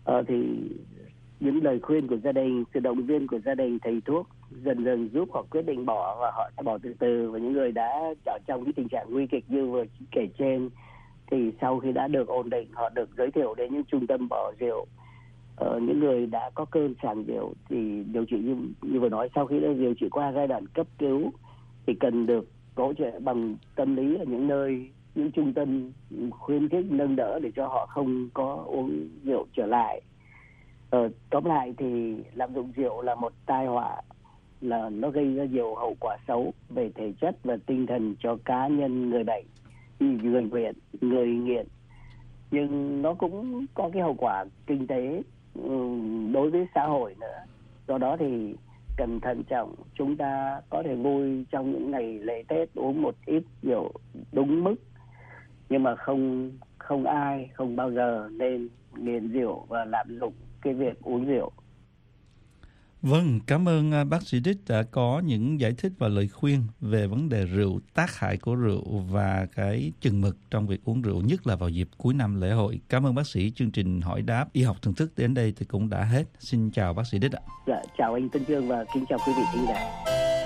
Ờ, thì những lời khuyên của gia đình, sự động viên của gia đình, thầy thuốc dần dần giúp họ quyết định bỏ, và họ sẽ bỏ từ từ. Và những người đã ở trong cái tình trạng nguy kịch như vừa kể trên thì sau khi đã được ổn định, họ được giới thiệu đến những trung tâm bỏ rượu. Ờ, những người đã có cơn sàn rượu thì điều trị như, như vừa nói, sau khi đã điều trị qua giai đoạn cấp cứu thì cần được hỗ trợ bằng tâm lý ở những nơi, những trung tâm khuyến khích nâng đỡ để cho họ không có uống rượu trở lại. Ờ, tóm lại thì lạm dụng rượu là một tai họa, là nó gây ra nhiều hậu quả xấu về thể chất và tinh thần cho cá nhân người bệnh, người nghiện, người nghiện. Nhưng nó cũng có cái hậu quả kinh tế đối với xã hội nữa. Do đó thì cần thận trọng. Chúng ta có thể vui trong những ngày lễ Tết uống một ít rượu đúng mức, nhưng mà không không ai, không bao giờ nên nghiện rượu và lạm dụng cái việc uống rượu. Vâng, cảm ơn bác sĩ Đích đã có những giải thích và lời khuyên về vấn đề rượu, tác hại của rượu và cái chừng mực trong việc uống rượu, nhất là vào dịp cuối năm lễ hội. Cảm ơn bác sĩ. Chương trình hỏi đáp y học thường thức đến đây thì cũng đã hết. Xin chào bác sĩ Đích ạ. Dạ, chào anh Tân Trương và kính chào quý vị khán giả.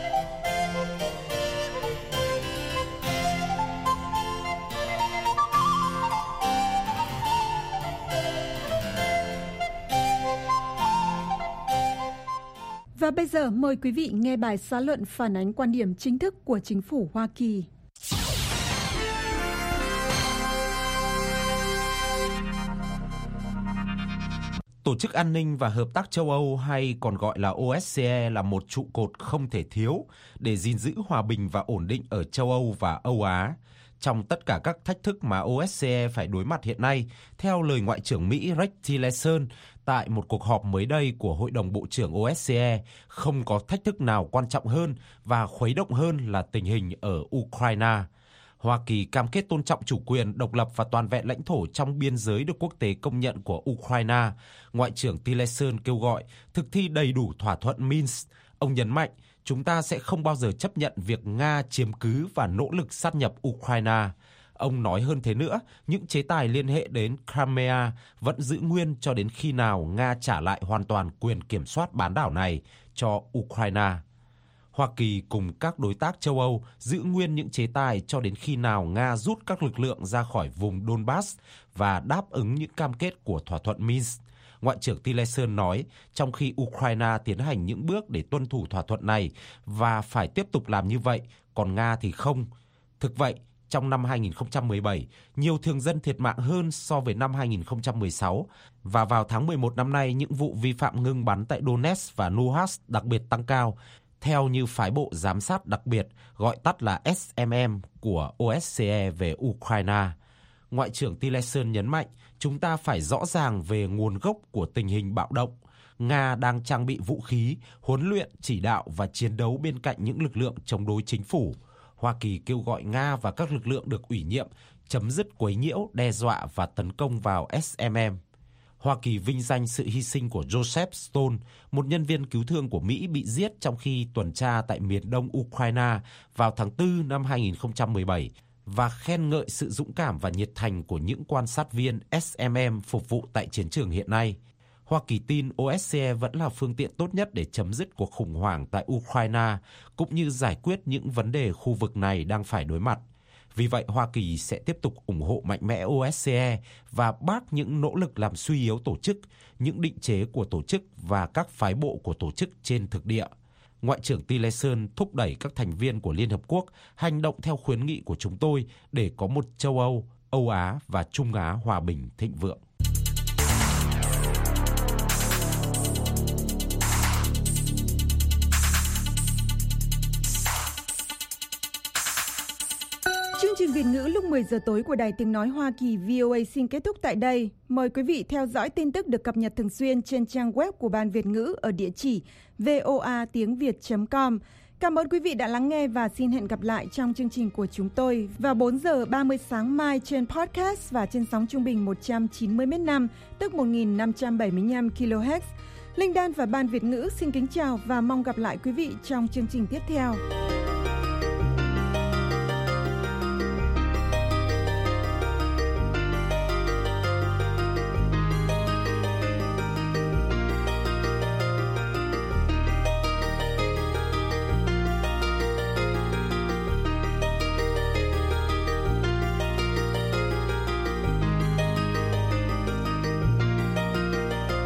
Và bây giờ mời quý vị nghe bài xã luận phản ánh quan điểm chính thức của chính phủ Hoa Kỳ. Tổ chức An ninh và Hợp tác châu Âu hay còn gọi là O S C E là một trụ cột không thể thiếu để gìn giữ hòa bình và ổn định ở châu Âu và Âu Á. Trong tất cả các thách thức mà O S C E phải đối mặt hiện nay, theo lời Ngoại trưởng Mỹ Rex Tillerson tại một cuộc họp mới đây của Hội đồng Bộ trưởng O S C E, không có thách thức nào quan trọng hơn và khuấy động hơn là tình hình ở Ukraine. Hoa Kỳ cam kết tôn trọng chủ quyền, độc lập và toàn vẹn lãnh thổ trong biên giới được quốc tế công nhận của Ukraine. Ngoại trưởng Tillerson kêu gọi thực thi đầy đủ thỏa thuận Minsk. Ông nhấn mạnh, chúng ta sẽ không bao giờ chấp nhận việc Nga chiếm cứ và nỗ lực sát nhập Ukraine. Ông nói hơn thế nữa, những chế tài liên hệ đến Crimea vẫn giữ nguyên cho đến khi nào Nga trả lại hoàn toàn quyền kiểm soát bán đảo này cho Ukraine. Hoa Kỳ cùng các đối tác châu Âu giữ nguyên những chế tài cho đến khi nào Nga rút các lực lượng ra khỏi vùng Donbass và đáp ứng những cam kết của thỏa thuận Minsk. Ngoại trưởng Tillerson nói, trong khi Ukraine tiến hành những bước để tuân thủ thỏa thuận này và phải tiếp tục làm như vậy, còn Nga thì không. Thực vậy, trong năm hai nghìn không trăm mười bảy, nhiều thường dân thiệt mạng hơn so với năm hai nghìn không trăm mười sáu, và vào tháng mười một năm nay, những vụ vi phạm ngưng bắn tại Donetsk và Luhansk đặc biệt tăng cao, theo như phái bộ giám sát đặc biệt, gọi tắt là S M M của O S C E về Ukraine. Ngoại trưởng Tillerson nhấn mạnh, chúng ta phải rõ ràng về nguồn gốc của tình hình bạo động. Nga đang trang bị vũ khí, huấn luyện, chỉ đạo và chiến đấu bên cạnh những lực lượng chống đối chính phủ. Hoa Kỳ kêu gọi Nga và các lực lượng được ủy nhiệm chấm dứt quấy nhiễu, đe dọa và tấn công vào S M M. Hoa Kỳ vinh danh sự hy sinh của Joseph Stone, một nhân viên cứu thương của Mỹ bị giết trong khi tuần tra tại miền đông Ukraine vào tháng tư năm hai nghìn không trăm mười bảy, và khen ngợi sự dũng cảm và nhiệt thành của những quan sát viên S M M phục vụ tại chiến trường hiện nay. Hoa Kỳ tin O S C E vẫn là phương tiện tốt nhất để chấm dứt cuộc khủng hoảng tại Ukraine, cũng như giải quyết những vấn đề khu vực này đang phải đối mặt. Vì vậy, Hoa Kỳ sẽ tiếp tục ủng hộ mạnh mẽ O S C E và bác những nỗ lực làm suy yếu tổ chức, những định chế của tổ chức và các phái bộ của tổ chức trên thực địa. Ngoại trưởng Tillerson thúc đẩy các thành viên của Liên Hợp Quốc hành động theo khuyến nghị của chúng tôi để có một châu Âu, Âu Á và Trung Á hòa bình thịnh vượng. Chương trình Việt ngữ lúc mười giờ tối của Đài Tiếng Nói Hoa Kỳ V O A xin kết thúc tại đây. Mời quý vị theo dõi tin tức được cập nhật thường xuyên trên trang web của Ban Việt ngữ ở địa chỉ voa tiếng việt chấm com. Cảm ơn quý vị đã lắng nghe và xin hẹn gặp lại trong chương trình của chúng tôi vào bốn giờ ba mươi sáng mai trên podcast và trên sóng trung bình một trăm chín mươi mét năm, tức một nghìn năm trăm bảy mươi lăm ki lô héc. Linh Đan và Ban Việt ngữ xin kính chào và mong gặp lại quý vị trong chương trình tiếp theo.